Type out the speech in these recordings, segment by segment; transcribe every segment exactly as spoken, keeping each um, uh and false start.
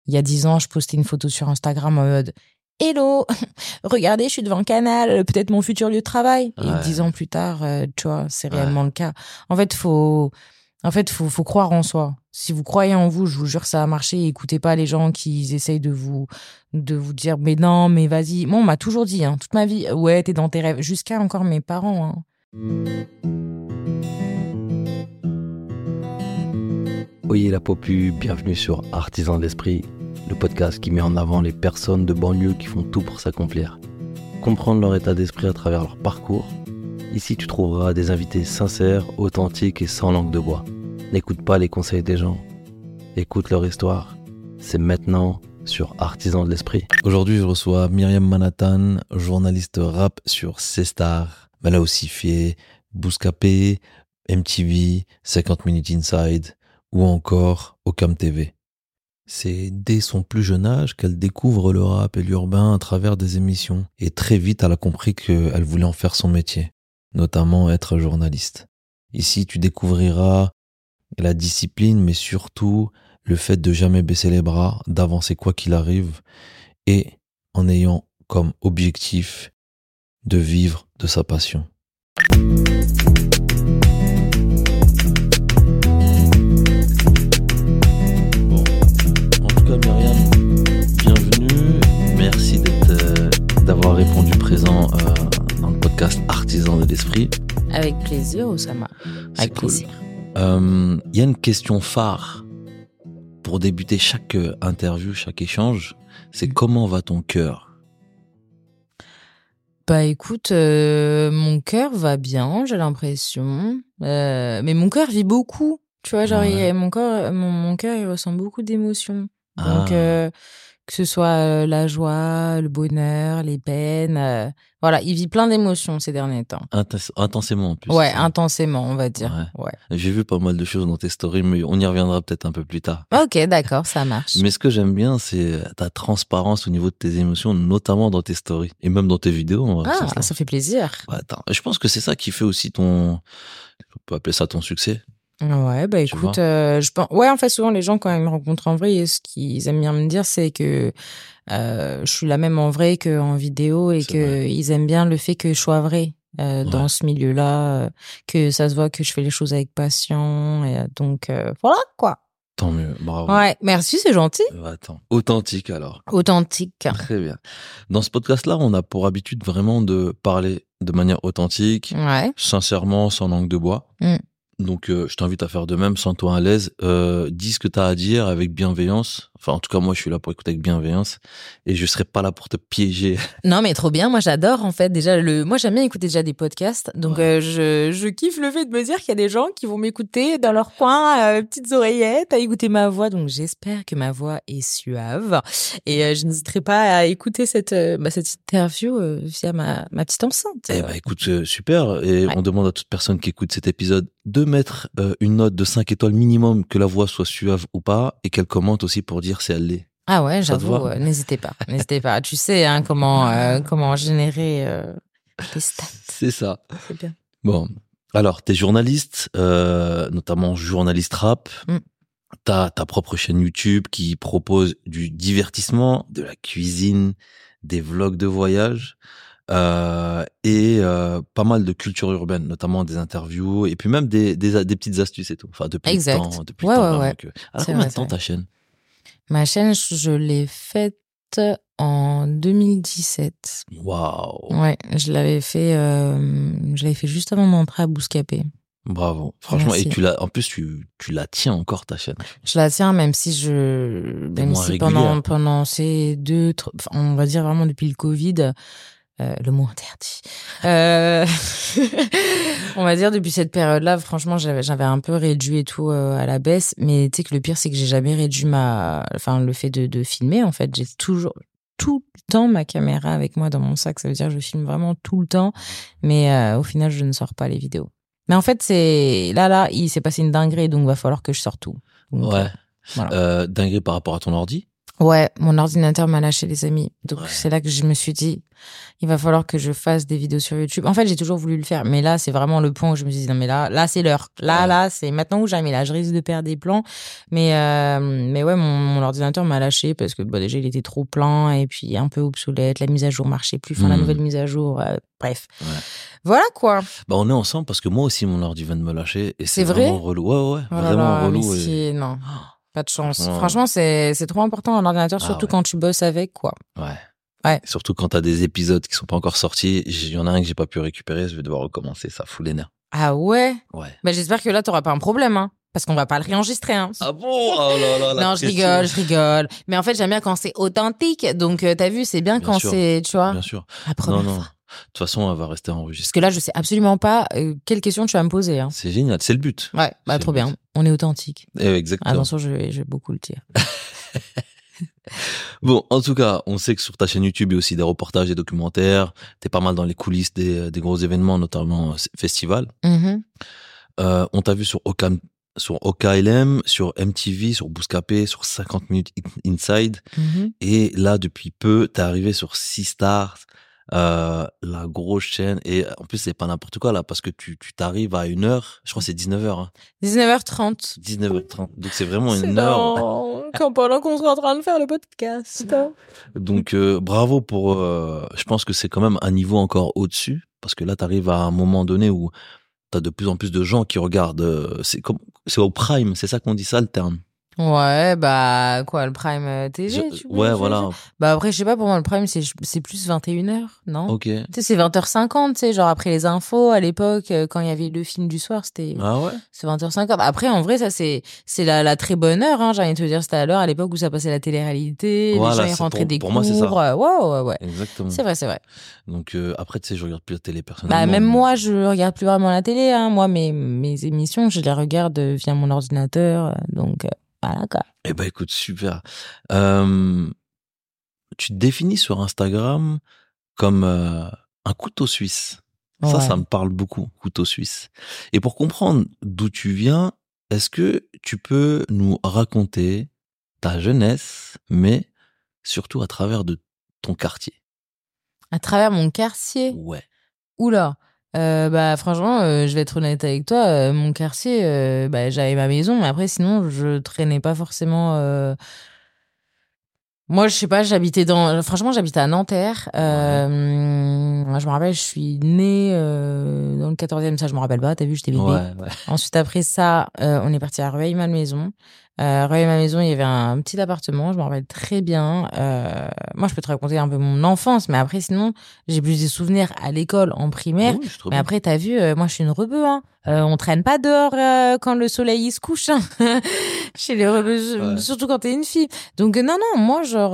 Il y a dix ans, je postais une photo sur Instagram en mode « Hello, regardez, je suis devant Canal, peut-être mon futur lieu de travail. » Et Ouais. dix ans plus tard, euh, tu vois, c'est Ouais. réellement le cas. En fait, faut... En fait, faut, faut croire en soi. Si vous croyez en vous, je vous jure, ça va marcher. Écoutez pas les gens qui essayent de vous, de vous dire, mais non, mais vas-y. Moi, on m'a toujours dit, hein, toute ma vie, ouais, t'es dans tes rêves. Jusqu'à encore mes parents, hein. Oyez la popu, bienvenue sur Artisans de l'Esprit, le podcast qui met en avant les personnes de banlieue qui font tout pour s'accomplir. Comprendre leur état d'esprit à travers leur parcours. Ici, tu trouveras des invités sincères, authentiques et sans langue de bois. N'écoute pas les conseils des gens. Écoute leur histoire. C'est maintenant sur Artisans de l'Esprit. Aujourd'hui, je reçois Myriam Manhattan, journaliste rap sur C-Star. Elle a aussi fait Bouscapé, M T V, cinquante minutes Inside ou encore Ocam T V. C'est dès son plus jeune âge qu'elle découvre le rap et l'urbain à travers des émissions. Et très vite, elle a compris qu'elle voulait en faire son métier, notamment être journaliste. Ici, tu découvriras la discipline, mais surtout le fait de jamais baisser les bras, d'avancer quoi qu'il arrive, et en ayant comme objectif de vivre de sa passion. Bon, en tout cas, Myriam, bienvenue. Merci d'être, euh, d'avoir répondu présent euh, dans le podcast Artisans de l'Esprit. Avec plaisir, Oussama. Avec cool. plaisir. Il euh, y a une question phare pour débuter chaque interview, chaque échange. C'est comment va ton cœur? Bah écoute, euh, mon cœur va bien, j'ai l'impression. Euh, mais mon cœur vit beaucoup. Tu vois, genre, Ouais. il- mon cœur, mon, mon cœur, il ressent beaucoup d'émotions. Donc, Ah. euh, que ce soit euh, la joie, le bonheur, les peines. euh, voilà, il vit plein d'émotions ces derniers temps. Intens- intensément en plus. Ouais, c'est- intensément, on va dire. Ouais. J'ai vu pas mal de choses dans tes stories, mais on y reviendra peut-être un peu plus tard. Ok, d'accord, ça marche. Mais ce que j'aime bien, c'est ta transparence au niveau de tes émotions, notamment dans tes stories et même dans tes vidéos. En vrai, Ah, c'est ça. ça fait plaisir. Ouais, attends. Je pense que c'est ça qui fait aussi ton, on peut appeler ça ton succès. Ouais, bah Tu écoute, vois euh, je pense. Ouais, en fait, souvent les gens quand ils me rencontrent en vrai, ce qu'ils aiment bien me dire, c'est que euh, je suis la même en vrai qu'en vidéo et C'est que vrai. ils aiment bien le fait que je sois vraie euh, dans Ouais. ce milieu-là, euh, que ça se voit que je fais les choses avec passion. Et, euh, donc euh, voilà quoi. Tant mieux, bravo. Ouais, merci, c'est gentil. Euh, Attends, authentique alors. Authentique. Très bien. Dans ce podcast-là, on a pour habitude vraiment de parler de manière authentique, Ouais. sincèrement, sans langue de bois. Mm. Donc, euh, je t'invite à faire de même, sens-toi à l'aise. Euh, dis ce que tu as à dire avec bienveillance. Enfin, en tout cas, moi, je suis là pour écouter avec bienveillance. Et je serai pas là pour te piéger. Non, mais trop bien. Moi, j'adore, en fait. Déjà, le, moi, j'aime bien écouter déjà des podcasts. Donc, Ouais. euh, je, je kiffe le fait de me dire qu'il y a des gens qui vont m'écouter dans leur coin, euh, petites oreillettes, à écouter ma voix. Donc, j'espère que ma voix est suave. Et euh, je n'hésiterai pas à écouter cette, euh, bah, cette interview euh, via ma, ma petite enceinte. Eh ben, écoute, euh, super. Et Ouais. on demande à toute personne qui écoute cet épisode de mettre euh, une note de cinq étoiles minimum, que la voix soit suave ou pas, et qu'elle commente aussi pour dire si elle l'est. Ah ouais, Ça te j'avoue, va euh, n'hésitez pas. N'hésitez pas. Tu sais hein, comment, euh, comment générer euh, les stats. C'est ça. C'est bien. Bon, alors, t'es journaliste, euh, notamment journaliste rap. Mm. T'as ta propre chaîne YouTube qui propose du divertissement, de la cuisine, des vlogs de voyage euh, et euh, pas mal de culture urbaine, notamment des interviews et puis même des, des, des petites astuces et tout. Enfin, depuis Exact. le temps, depuis Ouais, le temps ouais, vraiment ouais. que... Alors, C'est combien vrai, de temps c'est ta chaîne? Ma chaîne, je je l'ai faite en deux mille dix-sept. Waouh, Ouais, je l'avais fait, euh, je l'avais fait juste avant d'entrer à Bouscapé. bravo. Franchement, Merci. et tu l'as, en plus, tu, tu la tiens encore ta chaîne. Je la tiens, même si je, T'es même moins si régulière. pendant pendant ces deux, tr- enfin, on va dire vraiment depuis le Covid, euh, le mot interdit. Euh, on va dire depuis cette période-là, franchement, j'avais j'avais un peu réduit et tout euh, à la baisse. Mais tu sais que le pire, c'est que j'ai jamais réduit ma, enfin le fait de de filmer. En fait, j'ai toujours tout le temps ma caméra avec moi dans mon sac. Ça veut dire que je filme vraiment tout le temps. Mais euh, au final, je ne sors pas les vidéos. Mais en fait, c'est là, là, il s'est passé une dinguerie, donc il va falloir que je sorte tout. Donc, Ouais. euh, voilà. Euh, dinguerie par rapport à ton ordi? Ouais, mon ordinateur m'a lâché, les amis. Donc, Ouais. c'est là que je me suis dit, il va falloir que je fasse des vidéos sur YouTube. En fait, j'ai toujours voulu le faire. Mais là, c'est vraiment le point où je me suis dit, non, mais là, là, c'est l'heure. Là, Ouais. là, c'est maintenant ou jamais. Là, je risque de perdre des plans. Mais, euh, mais ouais, mon, mon ordinateur m'a lâché parce que, bah, déjà, il était trop plein et puis un peu obsolète. La mise à jour marchait plus. Enfin, la Hmm. nouvelle mise à jour. euh, bref. Ouais. Voilà, quoi. Bah, on est ensemble parce que moi aussi, mon ordi vient de me lâcher. Et c'est, C'est vrai vraiment relou. Ouais, ouais, Oh là vraiment là, relou. mais Et... c'est- non. Pas de chance. Franchement, Franchement, c'est, c'est trop important un ordinateur, Ah surtout ouais. quand tu bosses avec, quoi. Ouais. Ouais. Surtout quand t'as des épisodes qui sont pas encore sortis. Il y en a un que j'ai pas pu récupérer. Je vais devoir recommencer. Ça fout les nerfs. Ah ouais? Ouais. Bah, j'espère que là, t'auras pas un problème, hein. Parce qu'on va pas le réenregistrer, hein. Ah bon? Oh là là, la Non, je pression. rigole, je rigole. Mais en fait, j'aime bien quand c'est authentique. Donc, euh, t'as vu, c'est bien, Bien quand sûr. c'est, tu vois, Bien sûr. la première Non, non. fois. De toute façon, elle va rester Parce enregistrée. que là, je sais absolument pas euh, quelle question tu vas me poser, hein. C'est génial. C'est le but. Ouais, bah, C'est trop le bien. but. On est authentique. Eh, exactement. Attention, je vais, je vais beaucoup le dire. Bon, en tout cas, on sait que sur ta chaîne YouTube, il y a aussi des reportages, des documentaires. T'es pas mal dans les coulisses des, des gros événements, notamment euh, festivals. Mhm. Euh, on t'a vu sur Oka, sur Oka L M, sur M T V, sur Bouscapé, sur cinquante minutes Inside. Mhm. Et là, depuis peu, t'es arrivé sur C Stars, euh, la grosse chaîne. Et en plus, c'est pas n'importe quoi, là, parce que tu, tu t'arrives à une heure. Je crois que c'est dix-neuf heures, hein. dix-neuf heures trente. dix-neuf heures trente. Donc, c'est vraiment C'est une heure. dans... quand pendant qu'on sera en train de faire le podcast. Donc, euh, bravo pour, euh, je pense que c'est quand même un niveau encore au-dessus. Parce que là, t'arrives à un moment donné où t'as de plus en plus de gens qui regardent, euh, c'est comme, c'est au prime, c'est ça qu'on dit ça, le terme. Ouais, bah, quoi, le Prime euh, T V, Je- tu veux, ouais, je- voilà. je- Bah, après, je sais pas, pour moi, le Prime, c'est, c'est plus vingt et une heures, non? Ok. Tu sais, c'est vingt heures cinquante, tu sais, genre après les infos, à l'époque, euh, quand il y avait le film du soir, c'était, Ah ouais? c'est vingt heures cinquante. Après, en vrai, ça, c'est, c'est la, la très bonne heure, hein, j'ai envie de te dire, c'était à l'heure, à l'époque où ça passait la télé-réalité, Voilà, les gens, ils c'est rentraient pour- des pour cours. moi, c'est ça. euh, Ouais, ouais, ouais. Exactement. C'est vrai, c'est vrai. Donc, euh, après, tu sais, je regarde plus la télé personnellement. Bah, même mais- moi, je regarde plus vraiment la télé, hein. Moi, mes, mes émissions, je les regarde euh, via mon ordinateur, euh, donc, euh, voilà, quoi. Eh ben, écoute, super. Euh, tu te définis sur Instagram comme euh, un couteau suisse. Ça, Ouais. ça me parle beaucoup, couteau suisse. Et pour comprendre d'où tu viens, est-ce que tu peux nous raconter ta jeunesse, mais surtout à travers de ton quartier? À travers mon quartier. Ouais. Oula, euh, bah franchement, euh, je vais être honnête avec toi, euh, mon quartier, euh, bah, j'avais ma maison, mais après sinon je traînais pas forcément. euh, Moi, je sais pas, j'habitais dans. Franchement, j'habitais à Nanterre. Euh, moi, je me rappelle, je suis née euh, dans le quatorzième, ça je me rappelle pas. T'as vu, j'étais bébé. Ouais, ouais. Ensuite, après ça, euh, on est parti à Rueil-Malmaison. Euh, Rueil-Malmaison, il y avait un petit appartement, je me rappelle très bien. Euh, moi, je peux te raconter un peu mon enfance, mais après, sinon, j'ai plus des souvenirs à l'école, en primaire. Ah oui, c'est trop Mais bien. après, t'as vu, euh, moi, je suis une rebeu. Hein. Euh, on traîne pas dehors euh, quand le soleil il se couche. Hein. Chez les rebeux, Ouais. surtout quand t'es une fille. Donc, euh, non, non, moi, genre...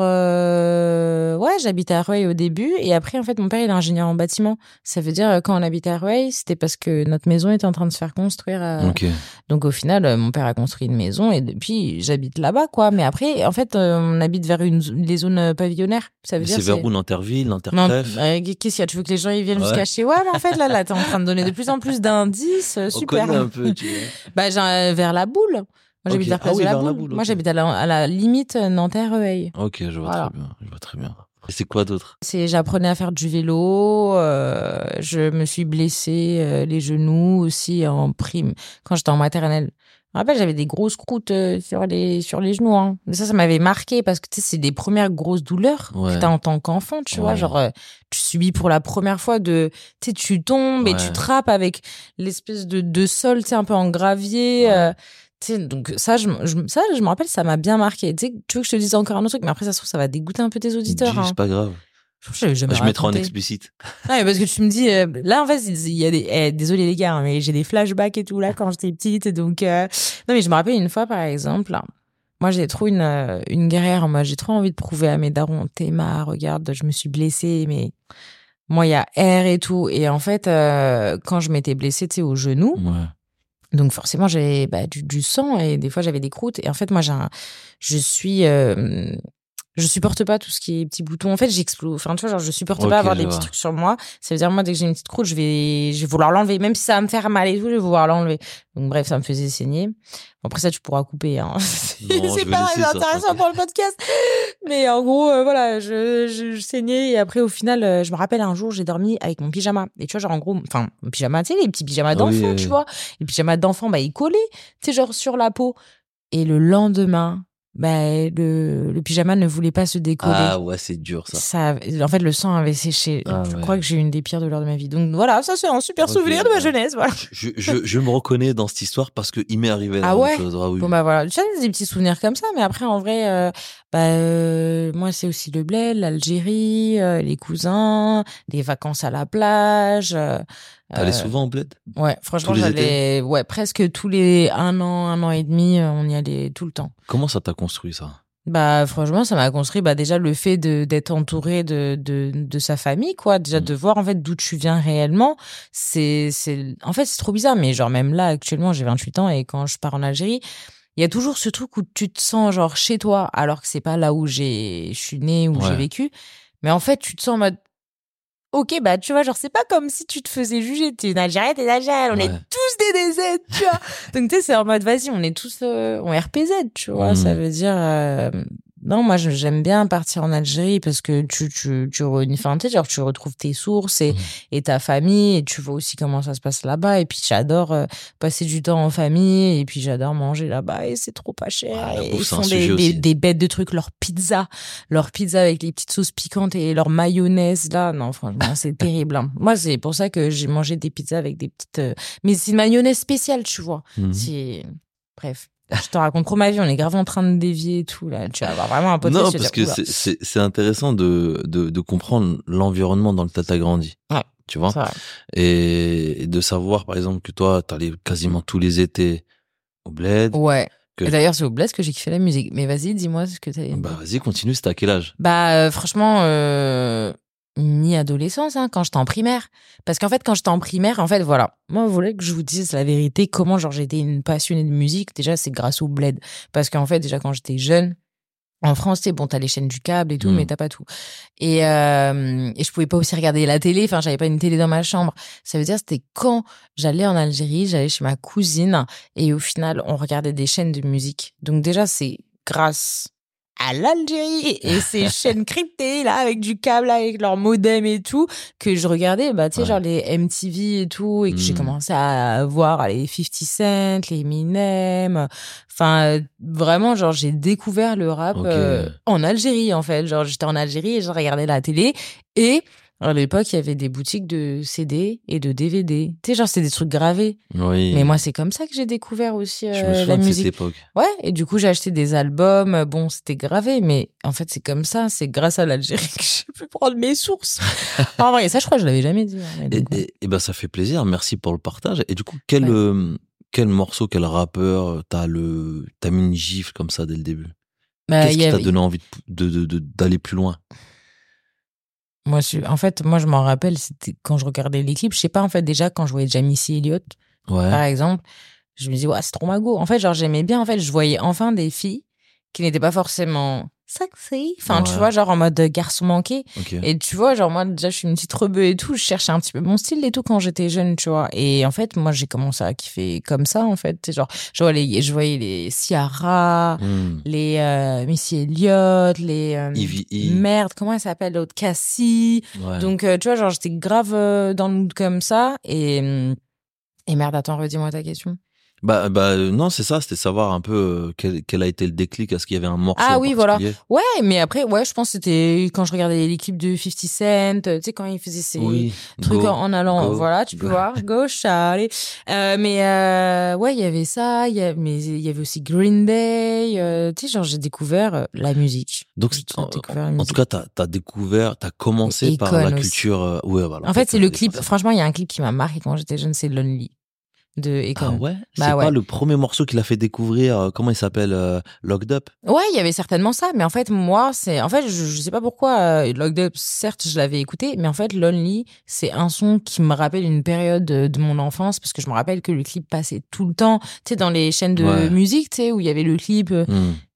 Euh... Ouais, j'habitais à Rueil au début. Et après, en fait, mon père, il est ingénieur en bâtiment. Ça veut dire, euh, quand on habitait à Rueil, c'était parce que notre maison était en train de se faire construire. euh, Ok. Donc au final, euh, mon père a construit une maison et depuis, j'habite là-bas, quoi. Mais après, en fait, euh, on habite vers une, les zones euh, pavillonnaires. Ça veut Mais dire c'est vers où, Nanterville, Non, Nantertref? euh, qu'est-ce qu'il y a? Tu veux que les gens ils viennent Ouais. jusqu'à chez moi? En fait, là, là, t'es en train de donner de plus en plus d'indices. euh, On Super. connaît un peu, tu vois. Bah, j'ai, euh, vers la Boule. Moi, j'habite Ok. vers Place Ah oui, de la vers la Boule. Boule, Moi, ok. j'habite à la, à la limite euh, Nanterre-Rueil. Ok, je vois Voilà. très bien. Je vois très bien. Et c'est quoi d'autre? C'est, j'apprenais à faire du vélo. Euh, je me suis blessée euh, les genoux aussi en prime quand j'étais en maternelle. Je me rappelle, j'avais des grosses croûtes euh, sur les sur les genoux. Hein. Mais ça, ça m'avait marqué parce que tu sais, c'est des premières grosses douleurs Ouais. que t'as en tant qu'enfant, tu vois. Ouais. Genre, euh, tu subis pour la première fois de, tu sais, tu tombes et Ouais. tu te rappes avec l'espèce de de sol, tu sais, un peu en gravier. Ouais. euh, tu sais, donc ça, je, je, ça, je me rappelle, ça m'a bien marqué. Tu sais, tu veux que je te dise encore un autre truc, mais après, ça se trouve, ça va dégoûter un peu tes auditeurs. Dis, Hein. c'est pas grave. Je, je, jamais Je mettrai en raconté. explicite. Non, mais parce que tu me dis, euh, là, en fait, il y a des, eh, désolé les gars, hein, mais j'ai des flashbacks et tout, là, quand j'étais petite, donc, euh... non, mais je me rappelle une fois, par exemple, là, moi, j'ai trop une, euh, une guerrière, moi, j'ai trop envie de prouver à mes darons, Théma, regarde, je me suis blessée, mais moi, il y a R et tout, et en fait, euh, quand je m'étais blessée, tu sais, au genou, Ouais. donc forcément, j'avais bah, du, du sang, et des fois, j'avais des croûtes, et en fait, moi, j'ai un, je suis, euh, je supporte pas tout ce qui est petits boutons. En fait, j'explose. Enfin, tu vois, genre, je supporte Ok, pas avoir je des vois. petits trucs sur moi. Ça veut dire, moi, dès que j'ai une petite croûte, je vais, je vais vouloir l'enlever. Même si ça va me faire mal et tout, je vais vouloir l'enlever. Donc, bref, ça me faisait saigner. Bon, après ça, tu pourras couper, hein. Non, c'est je vais pas laisser très ça, intéressant t'inquiète. pour le podcast. Mais en gros, euh, voilà, je, je, je saignais. Et après, au final, euh, je me rappelle un jour, j'ai dormi avec mon pyjama. Et tu vois, genre, en gros, enfin, mon pyjama, tu sais, les petits pyjamas Ah oui, d'enfants, oui, tu oui. vois. Les pyjamas d'enfants, bah, ils collaient, tu sais, genre, sur la peau. Et le lendemain, bah, le, le pyjama ne voulait pas se décoller. Ah ouais, c'est dur ça. Ça, en fait, le sang avait séché. Ah je ouais. crois que j'ai eu une des pires douleurs de ma vie. Donc voilà, ça c'est un super Ok, souvenir de ma ouais. jeunesse. Voilà. Je, je, je me reconnais dans cette histoire parce qu'il m'est arrivé la Ah même ouais. chose. Ah oui. Bon bah voilà, j'ai des petits souvenirs comme ça, mais après en vrai, euh, bah euh, moi c'est aussi le bled, l'Algérie, euh, les cousins, les vacances à la plage. Euh, T'allais euh, souvent au bled? ouais, franchement Tous les j'allais, ouais, presque tous les un an, un an et demi, euh, on y allait tout le temps. Comment ça t'a construit ça? Bah franchement ça m'a construit bah déjà le fait de d'être entouré de de de sa famille quoi, déjà Mm. de voir en fait d'où tu viens réellement, c'est c'est en fait c'est trop bizarre, mais genre même là actuellement j'ai vingt-huit ans et quand je pars en Algérie, il y a toujours ce truc où tu te sens genre chez toi alors que c'est pas là où j'ai je suis née, où j'ai Ouais. vécu, mais en fait tu te sens en mode ok, bah, tu vois, genre, c'est pas comme si tu te faisais juger. T'es une Algérienne, t'es une Algérienne. On Ouais. est tous des D Z, tu vois. Donc, tu sais, c'est en mode, vas-y, on est tous euh, en R P Z, tu vois. Mm. Ça veut dire, euh, non, moi, je- j'aime bien partir en Algérie parce que tu, tu, tu, re- enfin, tu sais, genre, tu retrouves tes sources et, Mm. et ta famille et tu vois aussi comment ça se passe là-bas. Et puis, j'adore euh, passer du temps en famille et puis, j'adore manger là-bas et c'est trop pas cher. Ah, la et bouffe, ils c'est un font sujet des, des, aussi. des bêtes de trucs, leur pizza, leur pizza avec les petites sauces piquantes et leur mayonnaise, là. Non, franchement, c'est terrible. Hein. Moi, c'est pour ça que j'ai mangé des pizzas avec des petites, euh, mais c'est une mayonnaise spéciale, tu vois. Mhm. C'est, bref. Je te raconte trop ma vie, on est grave en train de dévier et tout, là. Tu vas avoir vraiment un podcast. Non, tu vas parce dire, que oula. c'est- c'est c'est intéressant de, de, de comprendre l'environnement dans lequel t'as grandi. Ouais. Tu vois? C'est vrai. Et, et de savoir, par exemple, que toi, t'allais quasiment tous les étés au bled. Ouais. Que- Et d'ailleurs, c'est au Blast que j'ai kiffé la musique. Mais vas-y, dis-moi ce que t'as. Bah, vas-y, continue, c'était à quel âge? Bah, euh, franchement, euh, mi-adolescence, hein, quand j'étais en primaire. Parce qu'en fait, quand j'étais en primaire, en fait, voilà. Moi, vous voulez que je vous dise la vérité, comment, genre, j'étais une passionnée de musique. Déjà, c'est grâce au bled. Parce qu'en fait, déjà, quand j'étais jeune, en France, c'est bon, t'as les chaînes du câble et tout, Mm. mais t'as pas tout. Et, euh, et je pouvais pas aussi regarder la télé. Enfin, j'avais pas une télé dans ma chambre. Ça veut dire, c'était quand j'allais en Algérie, j'allais chez ma cousine et au final, on regardait des chaînes de musique. Donc déjà, c'est grâce à l'Algérie et ces chaînes cryptées, là, avec du câble, avec leur modem et tout, que je regardais, bah, tu sais, Ouais. genre les M T V et tout, et que j'ai Mm. commencé à voir les cinquante Cent, les Eminem. Enfin, euh, vraiment, genre, j'ai découvert le rap Ok. euh, en Algérie, en fait. Genre, j'étais en Algérie et je regardais la télé. Et à l'époque, il y avait des boutiques de C D et de D V D. Tu sais, genre, c'est des trucs gravés. Oui. Mais moi, c'est comme ça que j'ai découvert aussi je me euh, souviens la de cette musique. époque. Ouais, et du coup, j'ai acheté des albums. Bon, c'était gravé, mais en fait, c'est comme ça. C'est grâce à l'Algérie que j'ai pu prendre mes sources. En vrai, ça, je crois que je l'avais jamais dit. hein, mais Et, donc, ouais. et, et ben, ça fait plaisir. Merci pour le partage. Et du coup, quel, Ouais. euh, quel morceau, quel rappeur t'as le, t'as mis une gifle comme ça dès le début? Bah, Qu'est-ce il qui y t'a avait- donné envie de, de, de, d'aller plus loin? Moi, je... en fait, moi, je m'en rappelle, c'était quand je regardais les clips. Je sais pas, en fait, déjà, quand je voyais déjà Missy Elliott, Ouais. par exemple, je me disais, ouais, c'est trop ma go. En fait, genre, j'aimais bien, en fait, je voyais enfin des filles qui n'étaient pas forcément sexy. Enfin, tu Ouais. vois, genre en mode garçon manqué. Ok. Et tu vois, genre, moi, déjà, je suis une petite rebeu et tout. Je cherchais un petit peu mon style et tout quand j'étais jeune, tu vois. Et en fait, moi, j'ai commencé à kiffer comme ça, en fait. C'est genre, je voyais les, je voyais les Ciara, Hmm. les euh, Missy Elliott, les. euh, Ivy E. Merde, comment elle s'appelle l'autre? Cassie. Ouais. Donc, euh, tu vois, genre, j'étais grave euh, dans le mood comme ça. Et, hum, et merde, attends, redis-moi ta question. Bah, bah, euh, non, c'est ça, c'était savoir un peu euh, quel, quel a été le déclic. Est-ce qu'il y avait un morceau Ah en oui, voilà. particulier? Ouais, mais après, ouais, je pense que c'était quand je regardais les clips de cinquante Cent, euh, tu sais, quand il faisait ses Oui. trucs Go. en, en allant, Go. voilà, tu peux Go. voir, gauche, allez. Euh, mais euh, ouais, il y avait ça, il y, a- mais il y avait aussi Green Day, euh, tu sais, genre j'ai découvert euh, la musique. Donc, J'ai en, découvert la en musique. tout cas, t'as, t'as découvert, t'as commencé par la Icône aussi. culture. euh, ouais, voilà. En fait, c'est le t'as clip, dépassé. franchement, il y a un clip qui m'a marqué quand j'étais jeune, c'est Lonely de Ah Econ. ouais? Bah C'est ouais. pas le premier morceau qu'il a fait découvrir. euh, comment il s'appelle? euh, Locked Up? Ouais, il y avait certainement ça, mais en fait, moi, c'est, en fait, je, je sais pas pourquoi, euh, Locked Up, certes, je l'avais écouté, mais en fait, Lonely, c'est un son qui me rappelle une période de, de mon enfance, parce que je me rappelle que le clip passait tout le temps, tu sais, dans les chaînes de Ouais. musique, tu sais, où il y avait le clip, euh, Hmm.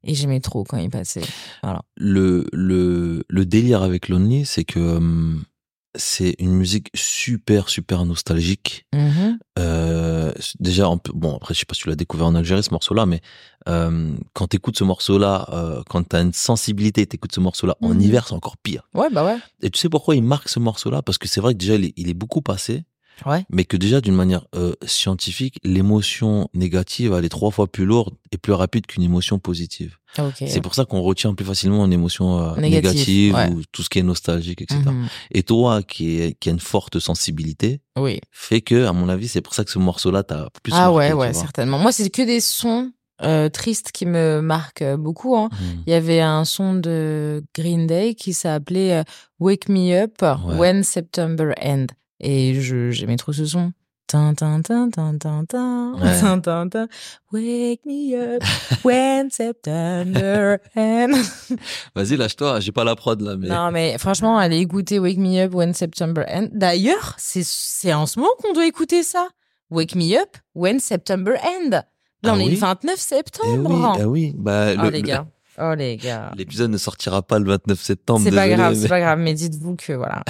Et j'aimais trop quand il passait. Voilà. Le, le, le délire avec Lonely, c'est que euh, c'est une musique super, super nostalgique. Mm-hmm. Euh, déjà, on peut, bon, après, je sais pas si tu l'as découvert en Algérie, ce morceau-là, mais euh, quand t'écoutes ce morceau-là, euh, quand t'as une sensibilité, t'écoutes ce morceau-là en Mm-hmm. hiver, c'est encore pire. Ouais, bah ouais. Et tu sais pourquoi il marque ce morceau-là? Parce que c'est vrai que déjà, il est, il est beaucoup passé. Ouais. Mais que déjà, d'une manière euh, scientifique, l'émotion négative, elle est trois fois plus lourde et plus rapide qu'une émotion positive. Okay. C'est pour ça qu'on retient plus facilement une émotion euh, négative, négative ouais. ou tout ce qui est nostalgique, et cetera. Mm-hmm. Et toi, qui, est, qui a une forte sensibilité, oui. fait que, à mon avis, c'est pour ça que ce morceau-là t'a plus ah marqué. ouais, tu ouais, vois. certainement. Moi, c'est que des sons euh, tristes qui me marquent beaucoup. Hein. Mm. Il y avait un son de Green Day qui s'appelait euh, Wake Me Up ouais. When September End. Et je, j'aimais trop ce son. Tin, tin, tin, tin, tin, tin, ouais. tin, tin, tin. Wake me up when September ends. Vas-y, lâche-toi, j'ai pas la prod là. Mais... Non, mais franchement, allez écouter Wake Me Up when September ends. D'ailleurs, c'est, c'est en ce moment qu'on doit écouter ça. Wake Me Up when September ends. Là, ah on oui est le vingt-neuf septembre. Eh oui, eh oui. Bah, oh, le, les le... gars. Oh, les gars. L'épisode ne sortira pas le vingt-neuf septembre. C'est désolé, pas grave, mais... c'est pas grave, mais dites-vous que voilà.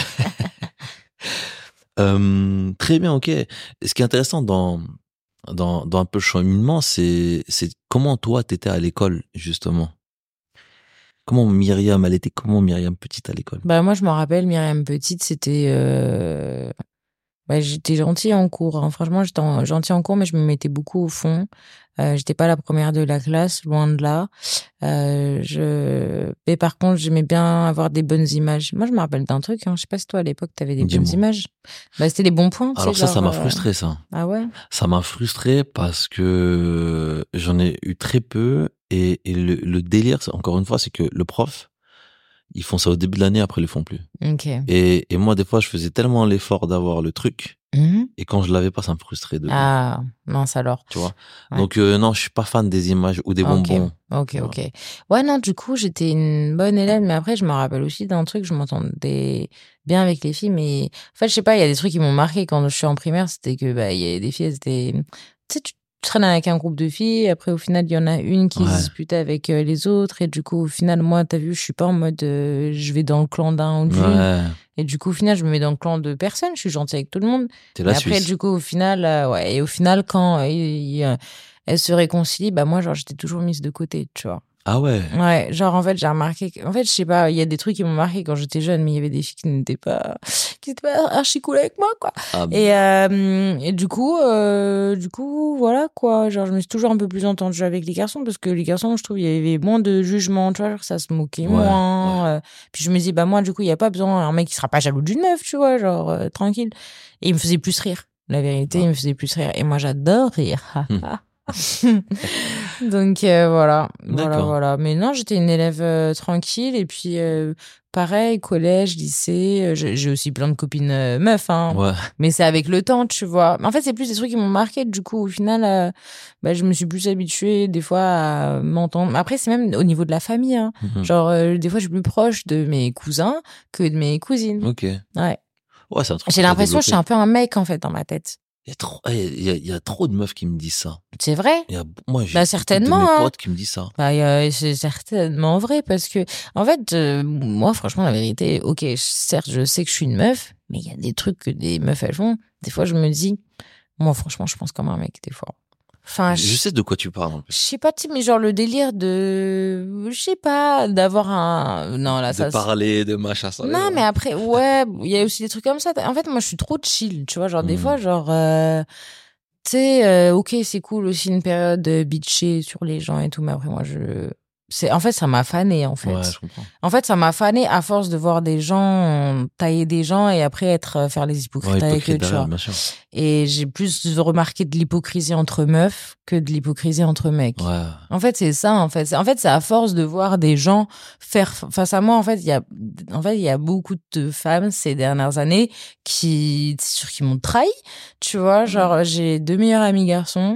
Euh, très bien, ok. Ce qui est intéressant dans dans dans un peu le cheminement, c'est c'est comment toi t'étais à l'école justement. Comment Myriam, elle était comment Myriam petite à l'école? Bah moi je me rappelle Myriam petite, c'était euh... bah, j'étais gentille en cours. Hein. Franchement, j'étais en... gentille en cours, mais je me mettais beaucoup au fond. Euh, j'étais pas la première de la classe, loin de là. Euh, je... Mais par contre, j'aimais bien avoir des bonnes images. Moi, je me rappelle d'un truc. Hein. Je sais pas si toi, à l'époque, t'avais des Dis-moi. bonnes images. Bah, c'était les bons points. Alors ça, genre, ça m'a euh... frustré, ça. Ah ouais? Ça m'a frustré parce que j'en ai eu très peu. Et, et le, le délire, encore une fois, c'est que le prof, ils font ça au début de l'année, après ils le font plus. Ok. Et, et moi, des fois, je faisais tellement l'effort d'avoir le truc. Mmh. Et quand je l'avais pas, ça me frustrait de Ah, mince alors. Tu vois. Ouais. Donc, euh, non, je suis pas fan des images ou des bonbons. Ok, ok, ok. Ouais, non, du coup, j'étais une bonne élève, mais après, je me rappelle aussi d'un truc, je m'entendais bien avec les filles, mais en fait, je sais pas, il y a des trucs qui m'ont marqué quand je suis en primaire, c'était que, bah, il y a des filles, elles étaient, tu sais, tu traînes avec un groupe de filles, après, au final, il y en a une qui ouais. se disputait avec euh, les autres, et du coup, au final, moi, t'as vu, je suis pas en mode, euh, je vais dans le clan d'un ou d'une. Ouais. Et du coup, au final, je me mets dans le clan de personne, je suis gentille avec tout le monde. T'es la et après, Suisse. du coup, au final, euh, ouais, et au final, quand euh, il, il, euh, elle se réconcilie, bah, moi, genre, j'étais toujours mise de côté, tu vois. Ah ouais. Ouais, genre, en fait, j'ai remarqué que, en fait, je sais pas, il y a des trucs qui m'ont marqué quand j'étais jeune, mais il y avait des filles qui n'étaient pas, qui étaient pas archi cool avec moi, quoi. Ah et, euh, et du coup, euh, du coup, voilà, quoi. Genre, je me suis toujours un peu plus entendue avec les garçons, parce que les garçons, je trouve, il y avait moins de jugement, tu vois, genre, ça se moquait ouais, moins. Ouais. Euh, puis je me dis, bah, moi, du coup, il y a pas besoin, un mec qui sera pas jaloux d'une meuf, tu vois, genre, euh, tranquille. Et il me faisait plus rire. La vérité, ouais. il me faisait plus rire. Et moi, j'adore rire. Donc euh, voilà, voilà, voilà. Mais non, j'étais une élève euh, tranquille et puis euh, pareil, collège, lycée, euh, j'ai, j'ai aussi plein de copines euh, meufs, hein. Ouais. Mais c'est avec le temps, tu vois. En fait, c'est plus des trucs qui m'ont marqué. Du coup, au final, euh, bah, je me suis plus habituée des fois à m'entendre. Après, c'est même au niveau de la famille, hein. Mm-hmm. Genre, euh, des fois, je suis plus proche de mes cousins que de mes cousines. Ok. Ouais. Ouais, c'est un truc. J'ai l'impression que je suis un peu un mec en fait dans ma tête. Il y a trop, il y a, il y a trop de meufs qui me disent ça. C'est vrai? Il y a, moi, j'ai bah, certainement, de mes hein. potes qui me disent ça. Bah, euh, c'est certainement vrai parce que, en fait, euh, moi, franchement, la vérité, ok, certes, je sais que je suis une meuf, mais il y a des trucs que des meufs elles font. Des fois, je me dis, moi, franchement, je pense comme un mec, des fois. Enfin, je, je sais de quoi tu parles. En plus. Je sais pas, mais genre le délire de, je sais pas, d'avoir un, non là de ça. De parler, de machin. Ça non, mais après, ouais, il y a aussi des trucs comme ça. En fait, moi, je suis trop chill, tu vois, genre mmh. des fois, genre. Euh... Tu sais, euh, ok, c'est cool aussi une période bitchée sur les gens et tout, mais après, moi, je... C'est, en fait, ça m'a fané, en fait. Ouais, je comprends. En fait, ça m'a fané à force de voir des gens tailler des gens et après être, faire les hypocrites ouais, avec eux, tu vois. Et j'ai plus remarqué de l'hypocrisie entre meufs que de l'hypocrisie entre mecs. Ouais. En fait, c'est ça, en fait. C'est, en fait, c'est à force de voir des gens faire face à moi. En fait, il y a, en fait, il y a beaucoup de femmes ces dernières années qui, c'est sûr, qui m'ont trahi. Tu vois, genre, j'ai deux meilleurs amis garçons.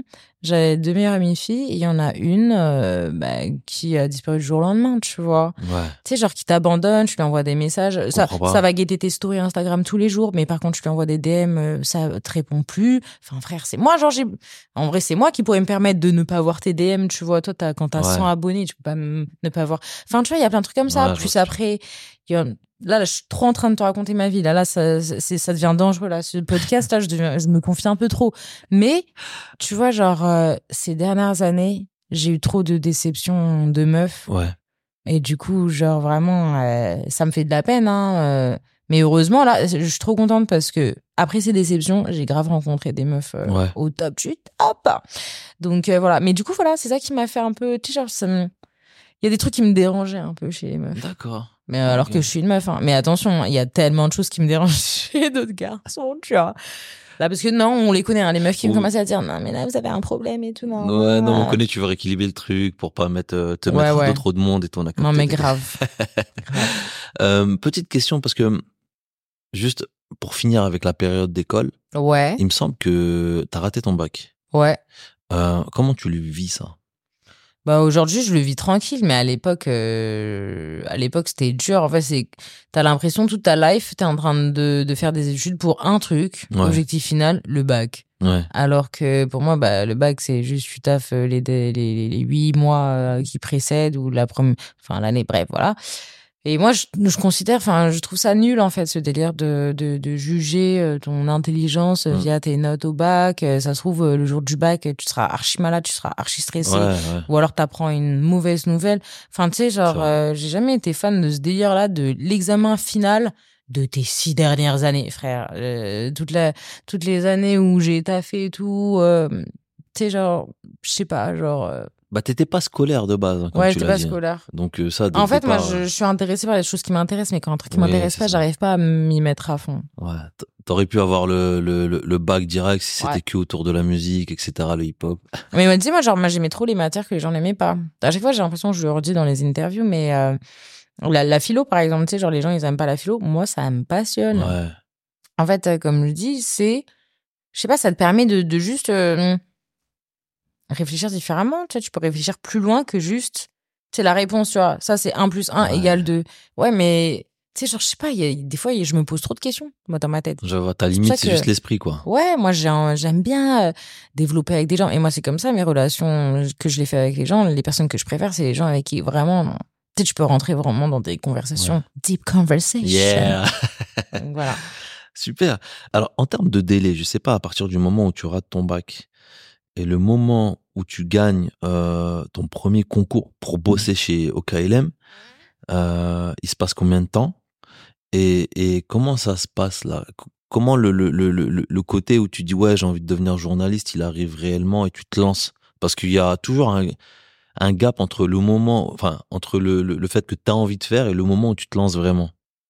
J'avais deux meilleures amies filles, et il y en a une euh, bah, qui a disparu du jour au lendemain, tu vois. Ouais. Tu sais, genre qui t'abandonne, tu lui envoies des messages, ça, ça va guetter tes stories Instagram tous les jours, mais par contre, tu lui envoies des D M, euh, ça te répond plus. Enfin, frère, c'est moi, genre, j'ai... En vrai, c'est moi qui pourrais me permettre de ne pas voir tes D M, tu vois. Toi, t'as, quand t'as ouais. cent abonnés, tu peux pas m- ne pas voir. Enfin, tu vois, il y a plein de trucs comme ça. Ouais, plus après, il y a... Là, là, je suis trop en train de te raconter ma vie. Là, là, ça, c'est, ça devient dangereux. Là, ce podcast, là, je, deviens, je me confie un peu trop. Mais, tu vois, genre, euh, ces dernières années, j'ai eu trop de déceptions de meufs. Ouais. Et du coup, genre, vraiment, euh, ça me fait de la peine. Hein, euh, mais heureusement, là, je suis trop contente parce que après ces déceptions, j'ai grave rencontré des meufs euh, ouais. au top. Tu top. Donc, euh, voilà. Mais du coup, voilà, c'est ça qui m'a fait un peu. Tu sais, genre, ça me... il y a des trucs qui me dérangeaient un peu chez les meufs. D'accord. Mais euh, alors okay. que je suis une meuf, hein. Mais attention, il y a tellement de choses qui me dérangent chez d'autres garçons, tu vois. Là, parce que non, on les connaît, hein, les meufs qui oh. me commencent à dire non, mais là, vous avez un problème et tout. Non, ouais, non, on connaît, tu veux rééquilibrer le truc pour pas mettre, te ouais, mettre ouais. de trop de monde et ton accord. Non, mais grave. grave. Euh, petite question, parce que juste pour finir avec la période d'école, ouais. il me semble que t'as raté ton bac. Ouais. Euh, comment tu le vis, ça? Bah aujourd'hui je le vis tranquille, mais à l'époque euh, à l'époque c'était dur. En fait, c'est t'as l'impression toute ta life t'es en train de de faire des études pour un truc, ouais. objectif final, le bac. Ouais. Alors que pour moi bah le bac c'est juste tu taffes les les les huit mois qui précèdent ou la première enfin l'année, bref, voilà. Et moi, je, je considère, enfin, je trouve ça nul, en fait, ce délire de, de, de juger ton intelligence mmh. via tes notes au bac. Ça se trouve, le jour du bac, tu seras archi malade, tu seras archi stressé. Ouais, ouais. Ou alors, t'apprends une mauvaise nouvelle. Enfin, tu sais, genre, euh, j'ai jamais été fan de ce délire-là, de l'examen final de tes six dernières années, frère. Euh, toute la, toutes les années où j'ai taffé et tout, euh, tu sais, genre, je sais pas, genre... Euh, Bah, t'étais pas scolaire de base, hein, comme ouais, tu j'étais l'as pas dit. scolaire. Donc, euh, ça, en fait, départ, moi, je, je suis intéressée par les choses qui m'intéressent, mais quand un truc qui oui, m'intéresse pas, ça. J'arrive pas à m'y mettre à fond. Ouais. T'aurais pu avoir le, le, le bac direct si c'était ouais. que autour de la musique, et cetera, le hip-hop. Mais tu sais, moi, genre, moi, j'aimais trop les matières que les gens n'aimaient pas. À chaque fois, j'ai l'impression que je le redis dans les interviews, mais euh, la, la philo, par exemple, tu sais, genre, les gens, ils aiment pas la philo. Moi, ça me passionne. Ouais. En fait, comme je dis, c'est, je sais pas, ça te permet de, de juste, euh, réfléchir différemment, tu vois, tu peux réfléchir plus loin que juste, tu sais, la réponse, tu vois, ça c'est un plus un ouais. égale deux. Ouais, mais, tu sais, genre, je sais pas, y a, des fois, y a, je me pose trop de questions, moi, dans ma tête. Je vois, ta limite, c'est, c'est que, juste l'esprit, quoi. Ouais, moi, j'ai un, j'aime bien euh, développer avec des gens. Et moi, c'est comme ça, mes relations que je les fais avec les gens, les personnes que je préfère, c'est les gens avec qui vraiment, tu sais, tu peux rentrer vraiment dans des conversations, ouais. deep conversation. Yeah. Donc, voilà. Super. Alors, en termes de délai, je sais pas, à partir du moment où tu rates ton bac, et le moment où tu gagnes euh, ton premier concours pour bosser chez O K L M, euh, il se passe combien de temps et, et comment ça se passe là? Comment le, le, le, le, le côté où tu dis ouais j'ai envie de devenir journaliste, il arrive réellement et tu te lances? Parce qu'il y a toujours un, un gap entre le moment, enfin entre le, le, le fait que tu as envie de faire et le moment où tu te lances vraiment.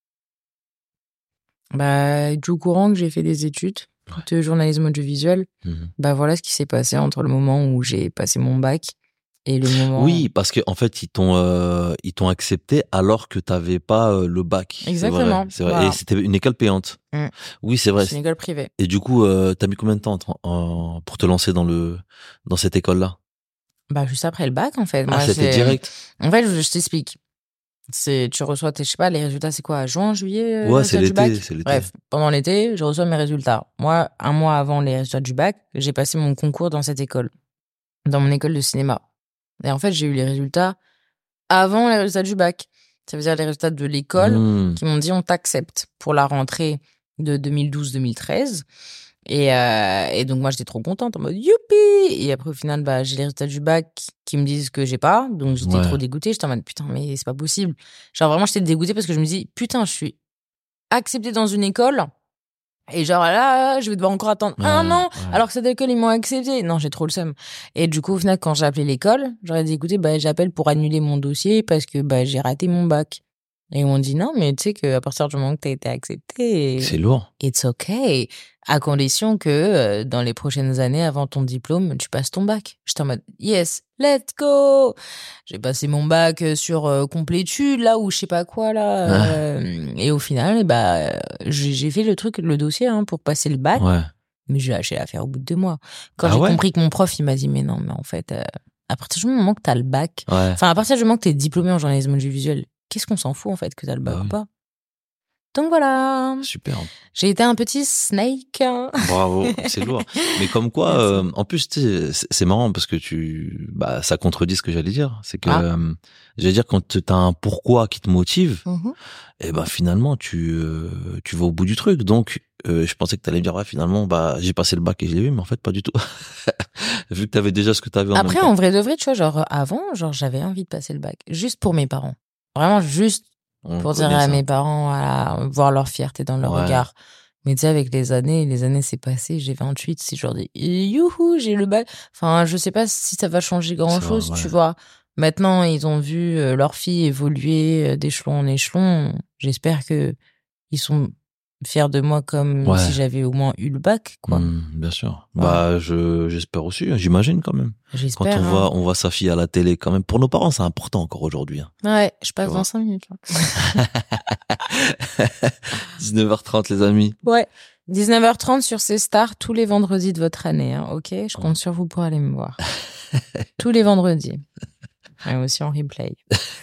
Bah, je suis au courant que j'ai fait des études de journalisme audiovisuel. Mmh. Bah voilà ce qui s'est passé entre le moment où j'ai passé mon bac et le moment. Oui, parce qu'en en fait ils t'ont euh, ils t'ont accepté alors que t'avais pas euh, le bac. Exactement. C'est vrai. C'est vrai. Voilà. Et c'était une école payante. Mmh. Oui, c'est vrai. C'est une école privée. Et du coup, euh, t'as mis combien de temps en, en, pour te lancer dans le dans cette école-là? Bah juste après le bac en fait. Ah, moi, c'était c'est... direct. En fait, je, je t'explique. C'est, tu reçois tes, je sais pas, les résultats, c'est quoi, juin, juillet? Ouais, c'est l'été, c'est l'été. Bref, pendant l'été, je reçois mes résultats. Moi, un mois avant les résultats du bac, j'ai passé mon concours dans cette école. Dans mon école de cinéma. Et en fait, j'ai eu les résultats avant les résultats du bac. Ça veut dire les résultats de l'école mmh. qui m'ont dit on t'accepte pour la rentrée de deux mille douze deux mille treize. Et, euh, et donc moi j'étais trop contente en mode youpi. Et après au final bah j'ai les résultats du bac qui me disent que j'ai pas, donc j'étais ouais. trop dégoûtée. J'étais en mode putain mais c'est pas possible. Genre vraiment j'étais dégoûtée parce que je me dis putain je suis acceptée dans une école et genre là je vais devoir encore attendre ouais, un an ouais. alors que cette école ils m'ont acceptée. Non j'ai trop le seum. Et du coup au final quand j'ai appelé l'école j'aurais dit écoutez bah j'appelle pour annuler mon dossier parce que bah j'ai raté mon bac. Et ils m'ont dit non, mais tu sais qu'à partir du moment que tu as été accepté, c'est lourd. It's okay. À condition que euh, dans les prochaines années, avant ton diplôme, tu passes ton bac. J'étais en mode yes, let's go. J'ai passé mon bac sur euh, complétude, là, ou je sais pas quoi, là. Ouais. Euh, et au final, bah, j'ai, j'ai fait le truc, le dossier hein, pour passer le bac. Ouais. Mais j'ai lâché l'affaire au bout de deux mois. Quand Ah j'ai ouais compris que mon prof, il m'a dit, mais non, mais en fait, euh, à partir du moment que t'as le bac, Ouais. enfin, à partir du moment que t'es diplômé en journalisme audiovisuel, qu'est-ce qu'on s'en fout, en fait, que t'as le bac Bah ou oui. pas? Donc voilà. Super. J'ai été un petit snake. Bravo, c'est lourd. Mais comme quoi, euh, en plus, tu sais, c'est, c'est marrant parce que tu, bah, ça contredit ce que j'allais dire. C'est que, Ah. euh, j'allais dire quand t'as un pourquoi qui te motive, Mm-hmm. et ben finalement tu, euh, tu vas au bout du truc. Donc, euh, je pensais que t'allais me dire, ouais, finalement, bah, j'ai passé le bac et je l'ai eu, mais en fait, pas du tout. Vu que t'avais déjà ce que t'avais en Après, même temps. en vrai de vrai, tu vois, genre, avant, genre, j'avais envie de passer le bac. Juste pour mes parents. Vraiment, juste On pour dire connaît à ça. mes parents, voilà, voir leur fierté dans leur Ouais. regard. Mais tu sais, avec les années, les années s'est passé, j'ai vingt-huit, c'est genre des youhou, j'ai le bac. Enfin, je sais pas si ça va changer grand Ça, chose, ouais. tu vois. Maintenant, ils ont vu euh, leur fille évoluer euh, d'échelon en échelon. J'espère que ils sont fiers de moi comme Ouais. si j'avais au moins eu le bac, quoi. Mmh, bien sûr. Ouais. Bah, je, j'espère aussi, j'imagine quand même. Quand J'espère. on hein. voit, on voit sa fille à la télé quand même. Pour nos parents, c'est important encore aujourd'hui. Hein. Ouais, je passe Tu dans vois. cinq minutes. là. dix-neuf heures trente, les amis. Ouais. dix-neuf heures trente sur ces stars tous les vendredis de votre année, hein, ok? Je compte sur vous pour aller me voir. Tous les vendredis. Et aussi en replay.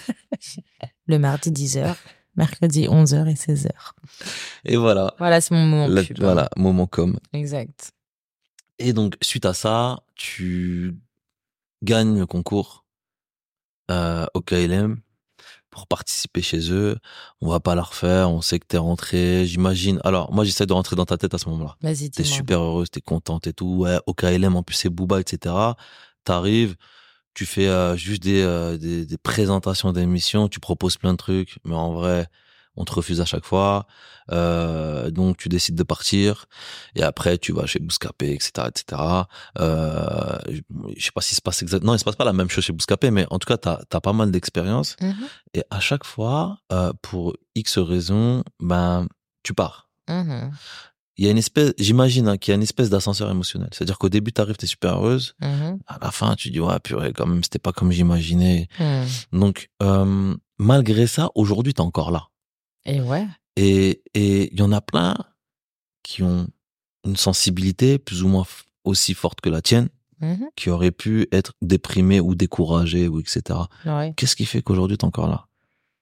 Le mardi dix heures, mercredi onze heures et seize heures. Et voilà. Voilà, c'est mon moment La- pub. voilà, moment com. Exact. Et donc, suite à ça, tu gagnes le concours euh, au K L M pour participer chez eux. On va pas la refaire. On sait que t'es rentrée. J'imagine. Alors, moi, j'essaie de rentrer dans ta tête à ce moment-là. Vas-y, T'es dis-moi. super heureuse, t'es contente et tout. Ouais, au K L M, en plus, c'est Booba, et cetera. T'arrives, tu fais euh, juste des, euh, des, des présentations d'émissions, tu proposes plein de trucs, mais en vrai, on te refuse à chaque fois. Euh, donc, tu décides de partir. Et après, tu vas chez Bouscapé, et cetera, et cetera. Euh, je sais pas si se passe exactement. Non, il se passe pas la même chose chez Bouscapé, mais en tout cas, t'as, t'as pas mal d'expérience. Mhm. Et à chaque fois, euh, pour X raisons, ben, tu pars. Mhm. Il y a une espèce, j'imagine, hein, qu'il y a une espèce d'ascenseur émotionnel. C'est-à-dire qu'au début, t'arrives, t'es super heureuse. Mhm. À la fin, tu dis, ouais, purée, quand même, c'était pas comme j'imaginais. Mhm. Donc, euh, malgré ça, aujourd'hui, t'es encore là. Et ouais. Et, et il y en a plein qui ont une sensibilité plus ou moins f- aussi forte que la tienne, Mhm. qui auraient pu être déprimés ou découragés ou et cetera. Ouais. Qu'est-ce qui fait qu'aujourd'hui, t'es encore là?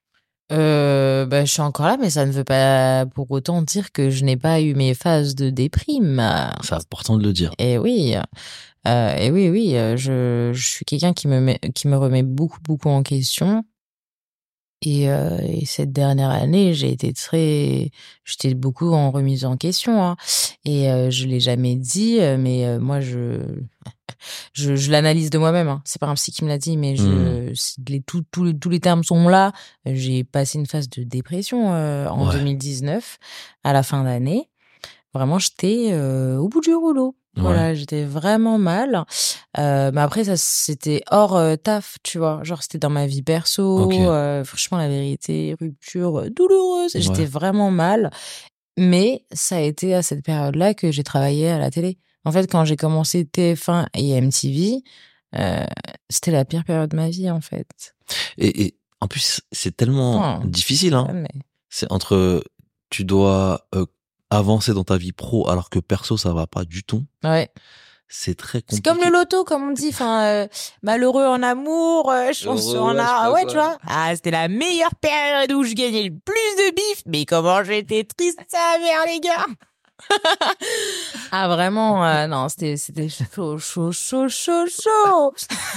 Euh, bah, je suis encore là, mais ça ne veut pas pour autant dire que je n'ai pas eu mes phases de déprime. C'est important de le dire. Et oui, euh, et oui, oui, euh, je, je suis quelqu'un qui me met, qui me remet beaucoup, beaucoup en question. Et, euh, et cette dernière année, j'ai été très, j'étais beaucoup en remise en question. Hein. Et euh, je l'ai jamais dit, euh, mais euh, moi, je, je, je l'analyse de moi-même. Hein. C'est pas un psy qui me l'a dit, mais je, c'est- les, tout, tout les- tous les termes sont là. J'ai passé une phase de dépression euh, en Ouais. deux mille dix-neuf, à la fin d'année. Vraiment, j'étais euh, au bout du rouleau. Voilà, j'étais vraiment mal. Euh, mais après, ça, c'était hors euh, taf, tu vois. Genre, c'était dans ma vie perso. Ok. Euh, franchement, la vérité, rupture euh, douloureuse. Ouais. J'étais vraiment mal. Mais ça a été à cette période-là que j'ai travaillé à la télé. En fait, quand j'ai commencé T F un et M T V, euh, c'était la pire période de ma vie, en fait. Et, et en plus, c'est tellement Oh, difficile, hein. ouais, mais... C'est entre, tu dois euh, avancer dans ta vie pro alors que perso, ça va pas du tout. Ouais. C'est très C'est compliqué. comme le loto, comme on dit. Enfin, euh, malheureux en amour, euh, chanceux Heureux, en ouais, je sais art. pas Ouais, quoi. tu vois. Ah, c'était la meilleure période où je gagnais le plus de bif. Mais comment j'étais triste, sa mère, les gars. Ah, vraiment, euh, non, c'était, c'était chaud, chaud, chaud, chaud, chaud.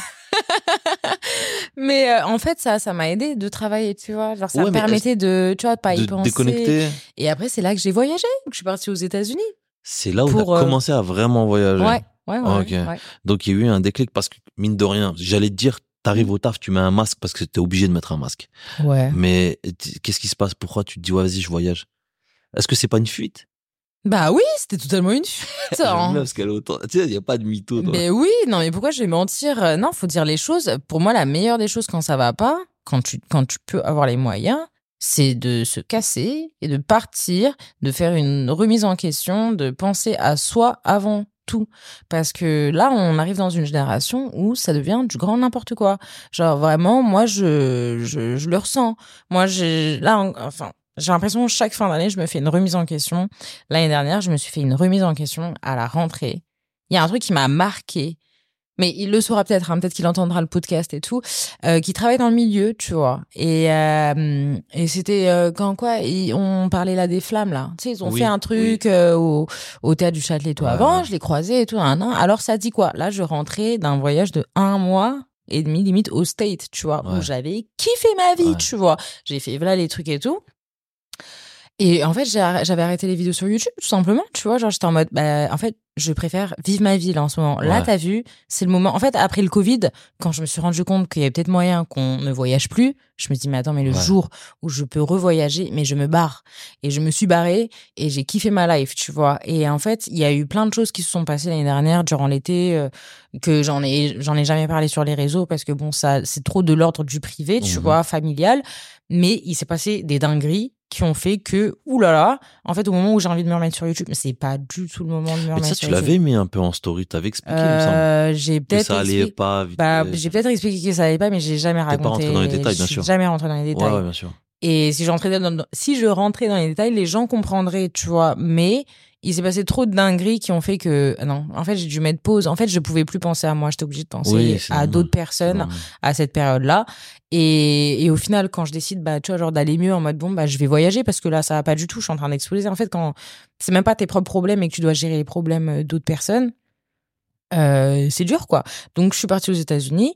Mais euh, en fait, ça, ça m'a aidé de travailler, tu vois. Genre, ça Ouais, me mais permettait de, tu vois, de pas y De penser. déconnecter, Et après, c'est là que j'ai voyagé. que Je suis partie aux États-Unis. c'est là où Pour, t'as euh, commencé à vraiment voyager. Ouais, ouais, ouais. Ok. ouais. Donc, il y a eu un déclic parce que, mine de rien, j'allais te dire, t'arrives au taf, tu mets un masque parce que t'es obligé de mettre un masque. Ouais. Mais t- qu'est-ce qui se passe? Pourquoi tu te dis, ouais, vas-y, je voyage? Est-ce que c'est pas une fuite? Bah oui, c'était totalement une fuite. J'aime hein. bien parce qu'elle est autant. Tu sais, il n'y a pas de mytho, toi. Mais oui, non, mais pourquoi je vais mentir? Euh, Non, faut dire les choses. Pour moi, la meilleure des choses quand ça va pas, quand tu, quand tu peux avoir les moyens, c'est de se casser et de partir, de faire une remise en question, de penser à soi avant tout. Parce que là, on arrive dans une génération où ça devient du grand n'importe quoi. Genre, vraiment, moi, je, je, je le ressens. Moi, j'ai, là, en- enfin, J'ai l'impression que chaque fin d'année, je me fais une remise en question. L'année dernière, je me suis fait une remise en question à la rentrée. Il y a un truc qui m'a marqué. Mais il le saura peut-être, hein, peut-être qu'il entendra le podcast et tout, euh, qui travaille dans le milieu, tu vois. Et euh, et c'était euh, quand quoi, ils, on parlait là des flammes là. Tu sais, ils ont Oui, fait un truc oui. euh, au au théâtre du Châtelet tout Ouais, avant. ouais. Je l'ai croisé et tout. Un an. Alors ça dit quoi? Là, je rentrais d'un voyage de un mois et demi limite au State, tu vois, Ouais. où j'avais kiffé ma vie, Ouais. tu vois. J'ai fait voilà les trucs et tout. Et en fait, j'ai arr- j'avais arrêté les vidéos sur YouTube, tout simplement, tu vois. Genre, j'étais en mode, bah, en fait, je préfère vivre ma vie là en ce moment. Là, Ouais. t'as vu, c'est le moment. En fait, après le Covid, quand je me suis rendu compte qu'il y avait peut-être moyen qu'on ne voyage plus, je me dis, mais attends, mais le Ouais. jour où je peux revoyager, mais je me barre. Et je me suis barrée et j'ai kiffé ma life, tu vois. Et en fait, il y a eu plein de choses qui se sont passées l'année dernière, durant l'été, euh, que j'en ai, j'en ai jamais parlé sur les réseaux parce que bon, ça, c'est trop de l'ordre du privé, tu Mhm. vois, familial. Mais il s'est passé des dingueries qui ont fait que, oulala, en fait, au moment où j'ai envie de me remettre sur YouTube, mais c'est pas du tout le moment de me Mais remettre ça, sur tu YouTube. l'avais mis un peu en story, t'avais expliqué, il me semble. Euh, j'ai Que peut-être ça allait expliqué, pas vite. bah, fait. j'ai peut-être expliqué que ça allait pas, mais j'ai jamais T'es raconté. pas rentré dans les détails, bien je suis sûr. jamais rentré dans les Ouais, détails. ouais, bien sûr. Et si je rentrais dans, dans- si je rentrais dans les détails, les gens comprendraient, tu vois. Mais il s'est passé trop de dingueries qui ont fait que, non, en fait, j'ai dû mettre pause. En fait, je pouvais plus penser à moi. J'étais obligée de penser Oui, c'est à normal. d'autres C'est personnes normal. à cette période-là. Et, et au final, quand je décide, bah, tu vois, genre d'aller mieux en mode, bon, bah, je vais voyager parce que là, ça va pas du tout. Je suis en train d'exploser. En fait, quand c'est même pas tes propres problèmes et que tu dois gérer les problèmes d'autres personnes, euh, c'est dur, quoi. Donc, je suis partie aux États-Unis.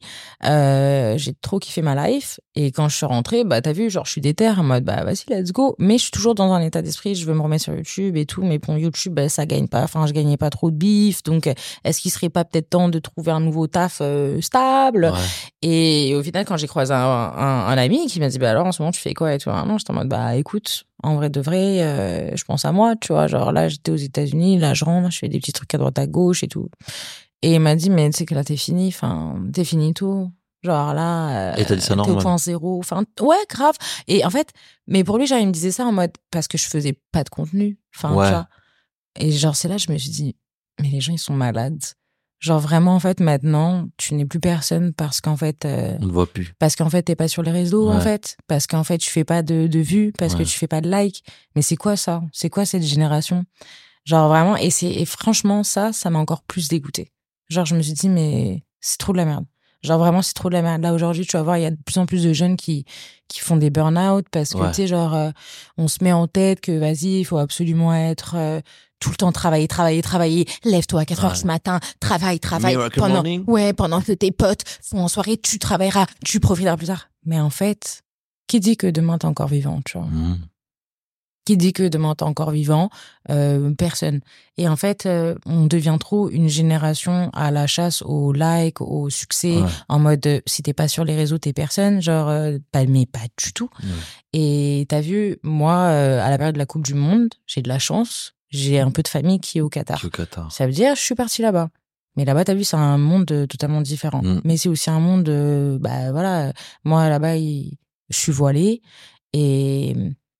Euh, j'ai trop kiffé ma life. Et quand je suis rentrée, bah, t'as vu, genre, je suis déter en mode, bah, vas-y, let's go. Mais je suis toujours dans un état d'esprit, je veux me remettre sur YouTube et tout. Mais bon, YouTube, bah, ça gagne pas. Enfin, je gagnais pas trop de bif. Donc, est-ce qu'il serait pas peut-être temps de trouver un nouveau taf euh, stable? Ouais. Et au final, quand j'ai croisé un, un, un ami qui m'a dit, bah, alors, en ce moment, tu fais quoi et tout? Ah non, j'étais en mode, bah, écoute, en vrai de vrai, euh, je pense à moi, tu vois. Genre, là, j'étais aux États-Unis, là, je rentre, je fais des petits trucs à droite à gauche et tout. Et il m'a dit, mais tu sais que là, t'es fini, enfin, t'es fini tout. Genre là, euh, Et t'as dit ça t'es au normal. point zéro. Enfin, ouais, grave. Et en fait, mais pour lui, genre, il me disait ça en mode, parce que je faisais pas de contenu. Enfin, Ouais. tu vois. Et genre, c'est là, je me suis dit, mais les gens, ils sont malades. Genre, vraiment, en fait, maintenant, tu n'es plus personne parce qu'en fait, euh, On ne voit plus. parce qu'en fait, t'es pas sur les réseaux, en Ouais. fait. Parce qu'en fait, tu fais pas de, de vues, parce Ouais. que tu fais pas de likes. Mais c'est quoi ça? C'est quoi cette génération? Genre, vraiment, et c'est, et franchement, ça, ça m'a encore plus dégoûtée. Genre, je me suis dit, mais c'est trop de la merde. Genre, vraiment, c'est trop de la merde. Là, aujourd'hui, tu vas voir, il y a de plus en plus de jeunes qui, qui font des burn-out parce que, Ouais. tu sais, genre, euh, on se met en tête que, vas-y, il faut absolument être euh, tout le temps travailler, travailler, travailler. Lève-toi à quatre heures Ouais. ce matin, travaille, travaille. Miracle pendant, morning. ouais, pendant que tes potes font en soirée, tu travailleras, tu profiteras plus tard. Mais en fait, qui dit que demain t'es encore vivant, tu vois? Mmh. Qui dit que demain t'es encore vivant? Euh, personne. Et en fait, euh, on devient trop une génération à la chasse au like, au succès, Ouais. en mode euh, si t'es pas sur les réseaux, t'es personne. Genre, euh, pas, mais pas du tout. Ouais. Et t'as vu, moi, euh, à la période de la Coupe du Monde, j'ai de la chance. J'ai un peu de famille qui est au Qatar. Qui au Qatar. Ça veut dire, je suis partie là-bas. Mais là-bas, t'as vu, c'est un monde euh, totalement différent. Mm. Mais c'est aussi un monde, euh, bah voilà, moi là-bas, il- je suis voilée et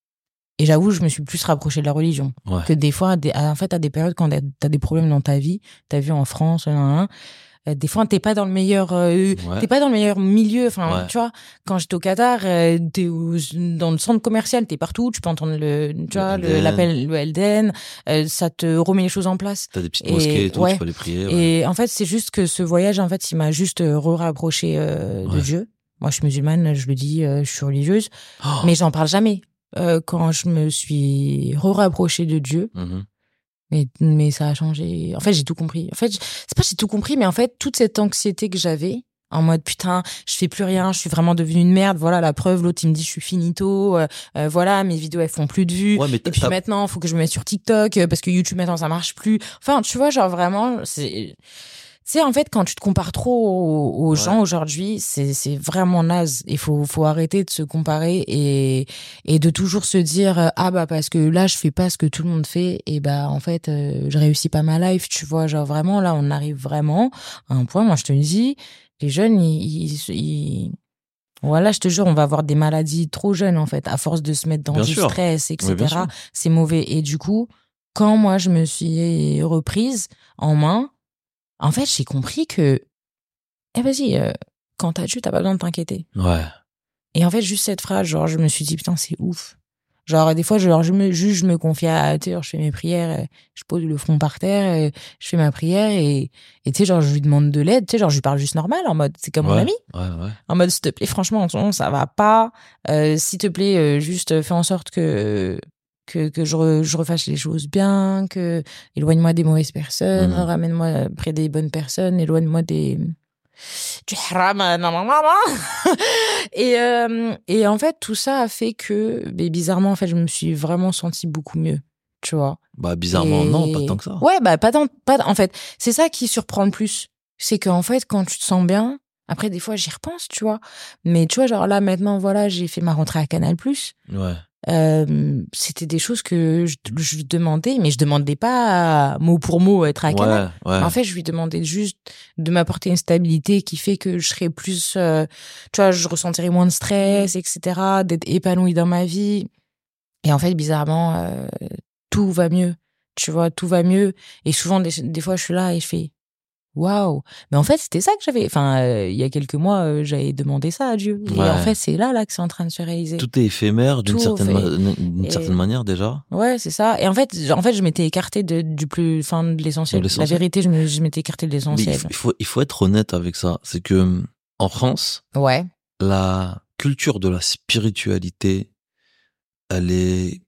et j'avoue, je me suis plus rapprochée de la religion Ouais. que des fois. Des, en fait, à des périodes quand t'as des problèmes dans ta vie, t'as vu en France, nan, nan, nan, euh, des fois t'es pas dans le meilleur, euh, Ouais. t'es pas dans le meilleur milieu. Enfin, Ouais. tu vois, quand j'étais au Qatar, euh, t'es au- dans le centre commercial, t'es partout, tu peux entendre le, tu vois, le- L D N. l'appel, le L D N, euh, ça te remet les choses en place. T'as des petites Et- mosquées et tout, ouais. tu peux aller prier. Ouais. Et en fait, c'est juste que ce voyage, en fait, il m'a juste euh, re-rapproché euh, de Ouais. Dieu. Moi, je suis musulmane, je le dis, euh, je suis religieuse, Oh. mais j'en parle jamais. Euh, quand je me suis re-rapprochée de Dieu, Mhm. mais, mais ça a changé. En fait, j'ai tout compris. En fait, je- c'est pas que j'ai tout compris, mais en fait, toute cette anxiété que j'avais, en mode putain, je fais plus rien, je suis vraiment devenue une merde. Voilà la preuve. L'autre il me dit je suis finito. Euh, euh, voilà mes vidéos elles font plus de vues. Ouais, mais Et t'as- puis t'as- maintenant, faut que je me mette sur TikTok euh, parce que YouTube maintenant ça marche plus. Enfin, tu vois, genre vraiment, c'est. Tu sais, en fait, quand tu te compares trop aux, aux Ouais. gens aujourd'hui, c'est c'est vraiment naze. Il faut faut arrêter de se comparer et et de toujours se dire euh, ah bah parce que là je fais pas ce que tout le monde fait et bah en fait euh, je réussis pas ma life. Tu vois, genre vraiment là on arrive vraiment à un point. Moi je te le dis, les jeunes ils, ils, ils- voilà, je te jure, on va avoir des maladies trop jeunes en fait à force de se mettre dans Bien du sûr. stress, Oui, bien et cetera. sûr. C'est mauvais. Et du coup, quand moi je me suis reprise en main. En fait, j'ai compris que, eh vas-y, euh, quand t'as Dieu, t'as pas besoin de t'inquiéter. Ouais. Et en fait, juste cette phrase, genre, je me suis dit, putain, c'est ouf. Genre, des fois, genre, je me, juste, je me confie à, tu sais, genre, je fais mes prières, je pose le front par terre, je fais ma prière et, et tu sais, genre, je lui demande de l'aide, tu sais, genre, je lui parle juste normal, en mode, c'est comme ouais, mon ami. Ouais, ouais. En mode, s'il te plaît, franchement, en ce moment, ça va pas. Euh, s'il te plaît, euh, juste fais en sorte que, que, que je, re, je refasse les choses bien, que, éloigne-moi des mauvaises personnes, mmh. ramène-moi près des bonnes personnes, éloigne-moi des, du haram, non, non, non, non. et, euh, et en fait, tout ça a fait que, mais bizarrement, en fait, je me suis vraiment sentie beaucoup mieux, tu vois. Bah, bizarrement, et... non, pas tant que ça. Ouais, bah, pas tant, pas, en fait, c'est ça qui surprend le plus. C'est qu'en fait, quand tu te sens bien, après, des fois, j'y repense, tu vois. Mais tu vois, genre là, maintenant, voilà, j'ai fait ma rentrée à Canal+. Ouais. Euh, c'était des choses que je, je demandais, mais je demandais pas mot pour mot être à Canal. Ouais, ouais. En fait, je lui demandais juste de m'apporter une stabilité qui fait que je serais plus, euh, tu vois, je ressentirais moins de stress, et cetera, d'être épanouie dans ma vie. Et en fait, bizarrement, euh, tout va mieux. Tu vois, tout va mieux. Et souvent, des, des fois, je suis là et je fais waouh. Mais en fait, c'était ça que j'avais. Enfin, euh, il y a quelques mois, euh, j'avais demandé ça à Dieu. Ouais. Et en fait, c'est là, là que c'est en train de se réaliser. Tout est éphémère d'une, certaine, fait... ma... d'une et... certaine manière déjà. Ouais, c'est ça. Et en fait, en fait, je m'étais écartée de, du plus, enfin, de l'essentiel. De l'essentiel. La vérité, je, me, je m'étais écartée de l'essentiel. Mais il faut, il faut être honnête avec ça. C'est que en France, ouais. la culture de la spiritualité, elle est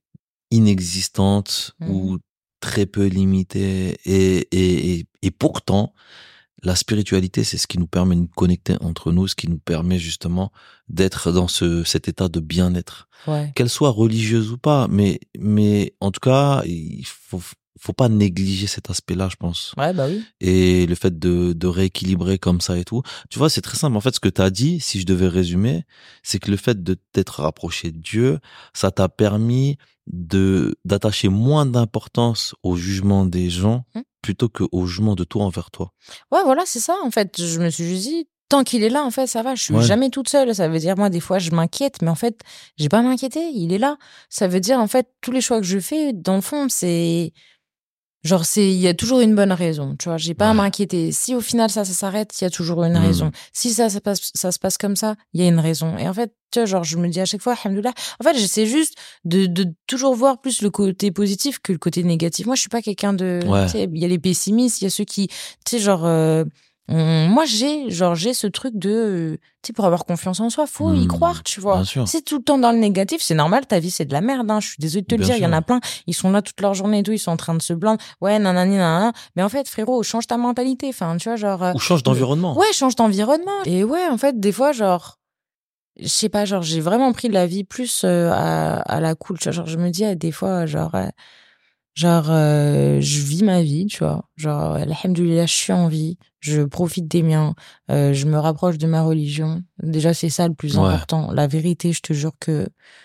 inexistante mmh. ou très peu limitée. Et, et, et, et pourtant, la spiritualité, c'est ce qui nous permet de nous connecter entre nous, ce qui nous permet justement d'être dans ce, cet état de bien-être. Ouais. Qu'elle soit religieuse ou pas, mais, mais en tout cas, il faut, faut pas négliger cet aspect-là, je pense. Ouais, bah oui. Et le fait de, de rééquilibrer comme ça et tout. Tu vois, c'est très simple. En fait, ce que tu as dit, si je devais résumer, c'est que le fait de t'être rapproché de Dieu, ça t'a permis de, d'attacher moins d'importance au jugement des gens mmh. plutôt qu'au jugement de toi envers toi. Ouais, voilà, c'est ça. En fait, je me suis juste dit, tant qu'il est là, en fait, ça va. Je suis ouais. jamais toute seule. Ça veut dire, moi, des fois, je m'inquiète, mais en fait, j'ai pas à m'inquiéter. Il est là. Ça veut dire, en fait, tous les choix que je fais, dans le fond, c'est genre, c'est, il y a toujours une bonne raison. Tu vois, j'ai pas ouais. à m'inquiéter. Si au final, ça, ça s'arrête, il y a toujours une mmh. raison. Si ça, ça passe, ça se passe comme ça, il y a une raison. Et en fait, tu vois, genre, je me dis à chaque fois, alhamdoulilah. En fait, j'essaie juste de, de toujours voir plus le côté positif que le côté négatif. Moi, je suis pas quelqu'un de, ouais. tu sais, il y a les pessimistes, il y a ceux qui, tu sais, genre, euh, on, moi, j'ai, genre, j'ai ce truc de, euh, tu sais, pour avoir confiance en soi, faut mmh, y croire, tu vois. C'est tout le temps dans le négatif, c'est normal, ta vie, c'est de la merde, hein. Je suis désolée de te bien le dire, il y en a plein, ils sont là toute leur journée et tout, ils sont en train de se blindre. Ouais, nanani, nanana. Mais en fait, frérot, change ta mentalité, enfin, tu vois, genre. Ou change d'environnement. Ouais, change d'environnement. Et ouais, en fait, des fois, genre, je sais pas, genre, j'ai vraiment pris la vie plus euh, à, à la cool, tu vois. Genre, je me dis, des fois, genre, euh, genre, euh, je vis ma vie, tu vois. Genre, alhamdoulilah, je suis en vie, je profite des miens, euh, je me rapproche de ma religion. Déjà, c'est ça le plus ouais. important. La vérité, je te jure que,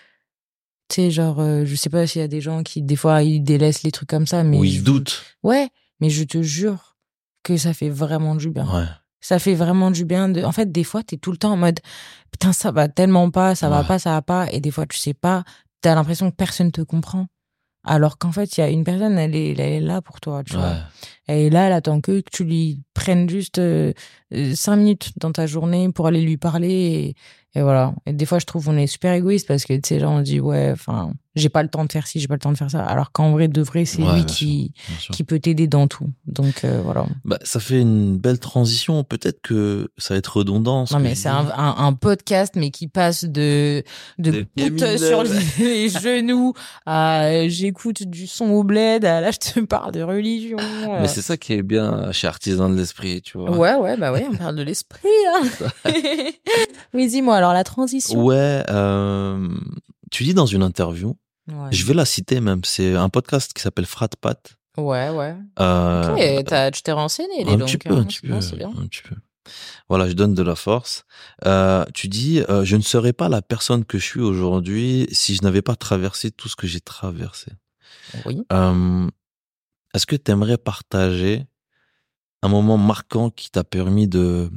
tu sais, genre, euh, je sais pas s'il y a des gens qui, des fois, ils délaissent les trucs comme ça, mais. Ou ils doutent. Ouais, mais je te jure que ça fait vraiment du bien. Ouais. Ça fait vraiment du bien. De... En fait, des fois, t'es tout le temps en mode, putain, ça va tellement pas, ça ouais. va pas, ça va pas. Et des fois, tu sais pas, t'as l'impression que personne te comprend. Alors qu'en fait, il y a une personne, elle est, elle est là pour toi, tu ouais. vois. Elle est là, elle attend que tu lui prennes juste euh, cinq minutes dans ta journée pour aller lui parler. Et, et voilà. Et des fois, je trouve qu'on est super égoïste parce que, tu sais, genre, on dit, ouais, enfin, j'ai pas le temps de faire ci, j'ai pas le temps de faire ça. Alors qu'en vrai, de vrai, c'est ouais, lui qui, qui peut t'aider dans tout. Donc, euh, voilà. Bah, ça fait une belle transition. Peut-être que ça va être redondant. Non, mais c'est un, un, un podcast, mais qui passe de, de gouttes sur les genoux à j'écoute du son au bled à là, je te parle de religion. Mais c'est ça qui est bien chez Artisans de l'Esprit, tu vois. Ouais, ouais, bah ouais, on parle de l'esprit, hein. Oui, dis-moi, alors la transition. Ouais, euh, tu dis dans une interview, ouais. je vais la citer même, c'est un podcast qui s'appelle Frat Pat. Ouais, ouais. Euh, ok, t'as, tu t'es renseigné, les un donc. Petit peu, hein, un petit peu, bon, c'est bien. un petit peu. Voilà, je donne de la force. Euh, tu dis, euh, je ne serais pas la personne que je suis aujourd'hui si je n'avais pas traversé tout ce que j'ai traversé. Oui. Euh, est-ce que tu aimerais partager un moment marquant qui t'a permis de,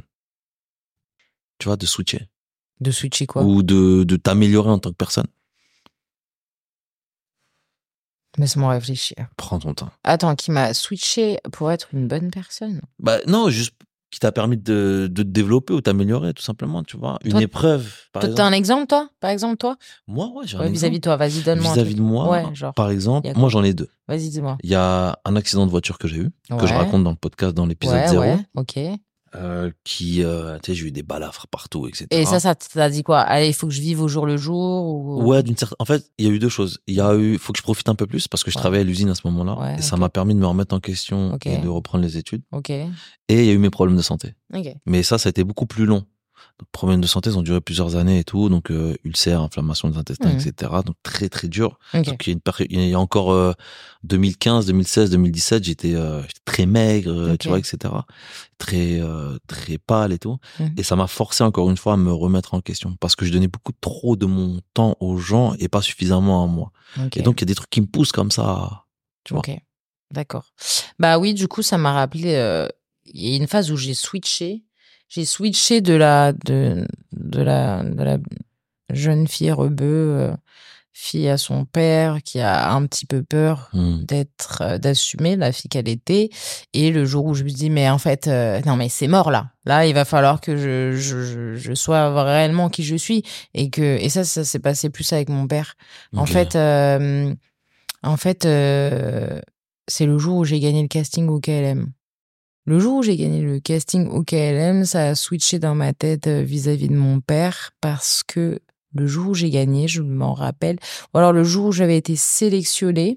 tu vois, de switcher? De switcher quoi? Ou de, de t'améliorer en tant que personne? Laisse-moi réfléchir. Prends ton temps. Attends, qui m'a switché pour être une bonne personne? Bah non, juste qui t'a permis de, de te développer ou t'améliorer, tout simplement, tu vois. Une toi, épreuve, par toi, exemple. T'as un exemple, toi Par exemple, toi Moi, ouais, j'ai un ouais, exemple. Vis-à-vis de toi, vas-y, donne-moi Vis-à-vis un de moi, ouais, genre, par exemple, moi, moi, j'en ai deux. Vas-y, dis-moi. Il y a un accident de voiture que j'ai eu, ouais. que je raconte dans le podcast, dans l'épisode ouais, zéro. Ouais, ok. Euh, qui, euh, tu sais, j'ai eu des balafres partout, et cetera. Et ça, ça t'a dit quoi? Allez, il faut que je vive au jour le jour ou... Ouais, d'une certaine. En fait, il y a eu deux choses. Il y a eu, faut que je profite un peu plus parce que je ouais. travaillais à l'usine à ce moment-là, ouais, et okay. ça m'a permis de me remettre en question okay. et de reprendre les études. Ok. Et il y a eu mes problèmes de santé. Ok. Mais ça, ça a été beaucoup plus long. Donc, problèmes de santé, ils ont duré plusieurs années et tout, donc euh, ulcère, inflammation des intestins, mmh. et cetera. Donc très très dur. Okay. Donc il y a une période, il y a encore euh, deux mille quinze, deux mille seize, deux mille dix-sept, j'étais, euh, j'étais très maigre, okay. tu vois, et cetera. Très euh, très pâle et tout. Mmh. Et ça m'a forcé encore une fois à me remettre en question parce que je donnais beaucoup trop de mon temps aux gens et pas suffisamment à moi. Okay. Et donc il y a des trucs qui me poussent comme ça, tu vois. Ok, d'accord. Bah oui, du coup ça m'a rappelé. Euh, il y a une phase où j'ai switché. J'ai switché de la de de la de la jeune fille rebeu, euh, fille à son père qui a un petit peu peur mmh. d'être euh, d'assumer la fille qu'elle était, et le jour où je me dis mais en fait euh, non mais c'est mort là. Là, il va falloir que je je je, je sois réellement qui je suis, et que et ça ça s'est passé plus avec mon père. Okay. En fait euh, en fait euh, c'est le jour où j'ai gagné le casting au K L M. Le jour où j'ai gagné le casting au K L M, ça a switché dans ma tête vis-à-vis de mon père, parce que le jour où j'ai gagné, je m'en rappelle, ou alors le jour où j'avais été sélectionnée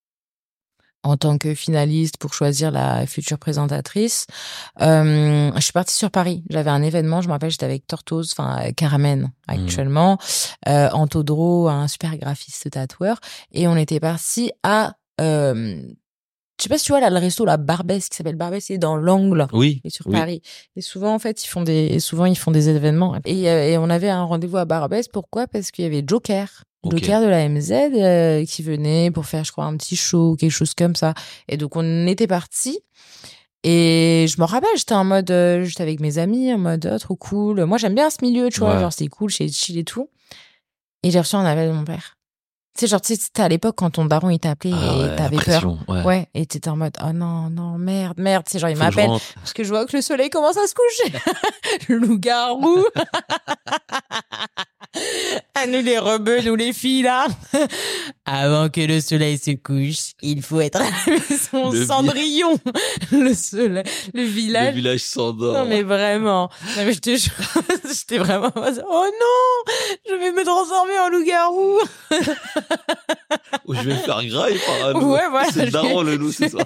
en tant que finaliste pour choisir la future présentatrice, euh, je suis partie sur Paris. J'avais un événement, je me rappelle, j'étais avec Tortoise, enfin Carmen actuellement, mmh. euh, Antodro, un super graphiste tatoueur, et on était partis à... Euh, je sais pas si tu vois là le resto la Barbès qui s'appelle Barbès, c'est dans l'Angle. Oui. Et sur oui. Paris. Et souvent en fait ils font des et souvent ils font des événements. Et, euh, et on avait un rendez-vous à Barbès. Pourquoi? Parce qu'il y avait Joker, okay. Joker de la M Z euh, qui venait pour faire je crois un petit show, quelque chose comme ça. Et donc on était partis. Et je me rappelle, j'étais en mode, euh, j'étais avec mes amis en mode oh, trop cool. Moi j'aime bien ce milieu, tu vois, ouais. genre c'est cool, c'est chill et tout. Et j'ai reçu un appel de mon père. Tu sais, genre, tu sais, c'était à l'époque quand ton daron il t'appelait ah et ouais, t'avais peur. Ouais. ouais. Et t'étais en mode, oh non, non, merde, merde. Tu sais, genre, il Faut m'appelle parce que je vois que le soleil commence à se coucher. Le loup-garou. À nous les rebeux, nous les filles, là. Avant que le soleil se couche, il faut être à la maison le Cendrillon. Le soleil, le village. Le village s'endort. Non, mais vraiment. Non, mais je te jure, j'étais vraiment, oh non, je vais me transformer en loup-garou. Ou je vais me faire graille par un loup. Ouais, voilà. C'est daron le loup, c'est ça.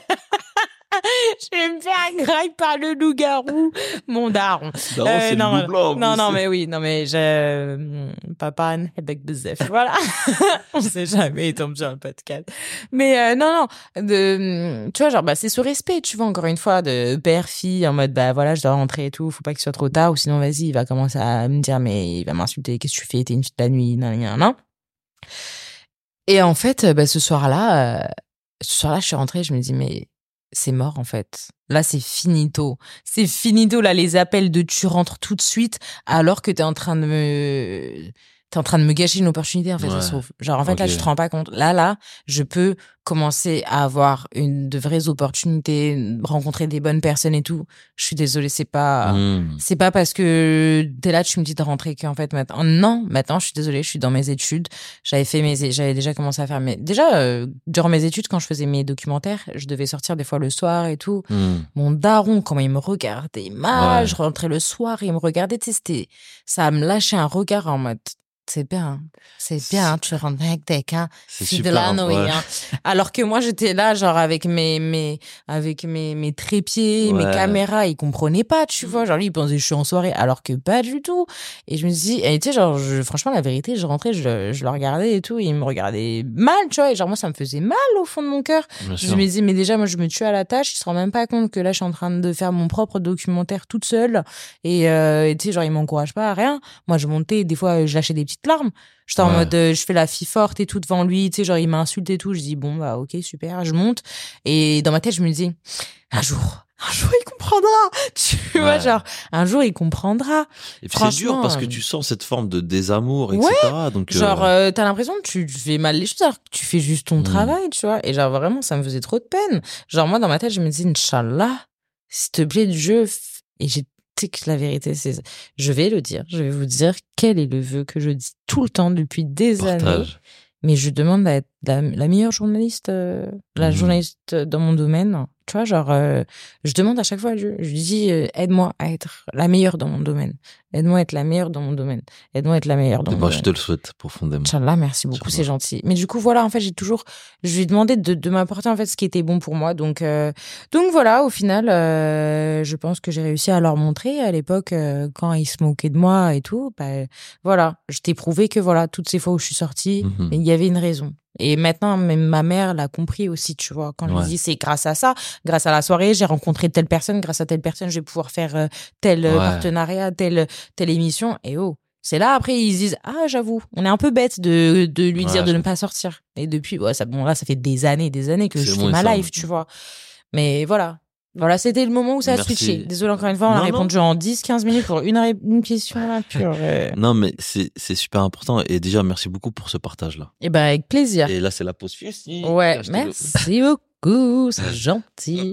Je vais me faire graille par le loup-garou, mon daron. Daron, euh, c'est non, le loup blanc. Non, non, mais oui, non, mais je, papa, avec Bezef. Voilà. On sait jamais, il tombe sur un podcast. Mais, euh, non, non, de, tu vois, genre, bah, c'est ce respect, tu vois, encore une fois, de père-fille, en mode, bah, voilà, je dois rentrer et tout, faut pas qu'il soit trop tard, ou sinon, vas-y, il va commencer à me dire, mais il va m'insulter, qu'est-ce que tu fais, t'es une fille de la nuit, nan, nan, nan. Et en fait, bah, ce soir-là, euh, ce soir-là, je suis rentrée, je me dis, mais, c'est mort, en fait. Là, c'est finito. C'est finito, là, les appels de tu rentres tout de suite, alors que t'es en train de me, t'es en train de me gâcher une opportunité, en fait, ouais. ça se trouve. Genre, en fait, okay. là, tu te rends pas compte. Là, là, je peux commencer à avoir une, de vraies opportunités, rencontrer des bonnes personnes et tout. Je suis désolée, c'est pas, mmh. c'est pas parce que t'es là, tu me dis de rentrer qu'en fait, maintenant, non, maintenant, je suis désolée, je suis dans mes études. J'avais fait mes, j'avais déjà commencé à faire mes, déjà, euh, durant mes études, quand je faisais mes documentaires, je devais sortir des fois le soir et tout. Mmh. Mon daron, comment il me regardait mal, ouais. je rentrais le soir et il me regardait, tu sais, c'était, ça me lâchait un regard en mode, c'est bien, c'est bien, tu rentres avec des cas, c'est de la nouille, ouais. hein. Alors que moi, j'étais là, genre, avec mes, mes, avec mes, mes trépieds, ouais. mes caméras, ils comprenaient pas, tu vois, genre, lui, il pensait que je suis en soirée, alors que pas du tout. Et je me suis dit, et tu sais, genre, je, franchement, la vérité, je rentrais, je, je le regardais et tout, et il me regardait mal, tu vois, et genre, moi, ça me faisait mal au fond de mon cœur. Je me disais, mais déjà, moi, je me tue à la tâche, il se rend même pas compte que là, je suis en train de faire mon propre documentaire toute seule, et, euh, et tu sais, genre, il m'encourage pas à rien. Moi, je montais, des fois, je lâchais des petites larmes. J'étais ouais. en mode, euh, je fais la fille forte et tout devant lui, tu sais, genre, il m'insulte et tout. Je dis, bon, bah, ok, super, je monte. Et dans ma tête, je me dis, un jour, un jour, il comprendra. Tu ouais. vois, genre, un jour, il comprendra. Et puis, c'est dur parce que tu sens cette forme de désamour, et cetera. Ouais. Donc, genre, euh... Euh, t'as l'impression que tu fais mal les choses alors que tu fais juste ton mmh. travail, tu vois. Et genre, vraiment, ça me faisait trop de peine. Genre, moi, dans ma tête, je me dis, Inch'Allah, s'il te plaît, Dieu, Et j'ai, tu sais que la vérité, c'est, je vais le dire, je vais vous dire quel est le vœu que je dis tout le temps depuis des Partage. années. Mais je demande à être la, la meilleure journaliste, euh, la Mmh. journaliste dans mon domaine. Tu vois, genre, euh, je demande à chaque fois, je, je lui dis, euh, aide-moi à être la meilleure dans mon domaine. Aide-moi à être la meilleure dans mon domaine. Aide-moi à être la meilleure dans Et mon moi, domaine. je te le souhaite profondément. Inch'Allah, merci beaucoup, Inch'Allah. c'est gentil. Mais du coup, voilà, en fait, j'ai toujours, je lui ai demandé de, de m'apporter en fait ce qui était bon pour moi. Donc, euh, donc voilà, au final, euh, je pense que j'ai réussi à leur montrer à l'époque euh, quand ils se moquaient de moi et tout. Bah, voilà, je t'ai prouvé que voilà, toutes ces fois où je suis sortie, Mhm. il y avait une raison. Et maintenant, même ma mère l'a compris aussi, tu vois. Quand je Ouais. lui dis, c'est grâce à ça, grâce à la soirée, j'ai rencontré telle personne, grâce à telle personne, je vais pouvoir faire euh, tel euh, Ouais. partenariat, telle, telle émission. Et oh, c'est là, après, ils se disent, ah, j'avoue, on est un peu bête de, de lui Ouais, dire de je ne pas sortir. Et depuis, ouais, ça, bon, là, ça fait des années et des années que C'est je bon, fais ils ma savent life, tu maintenant. vois. Mais voilà. Voilà, c'était le moment où ça a Merci. switché. Désolé encore une fois, on a Non, non. répondu en dix, quinze minutes pour une, ré- une question, là, pure. euh. Non, mais c'est c'est super important. Et déjà, merci beaucoup pour ce partage-là. Eh ben, avec plaisir. Et là, c'est la pause Fiesty. Ouais, Là, je te le- merci beaucoup, c'est gentil.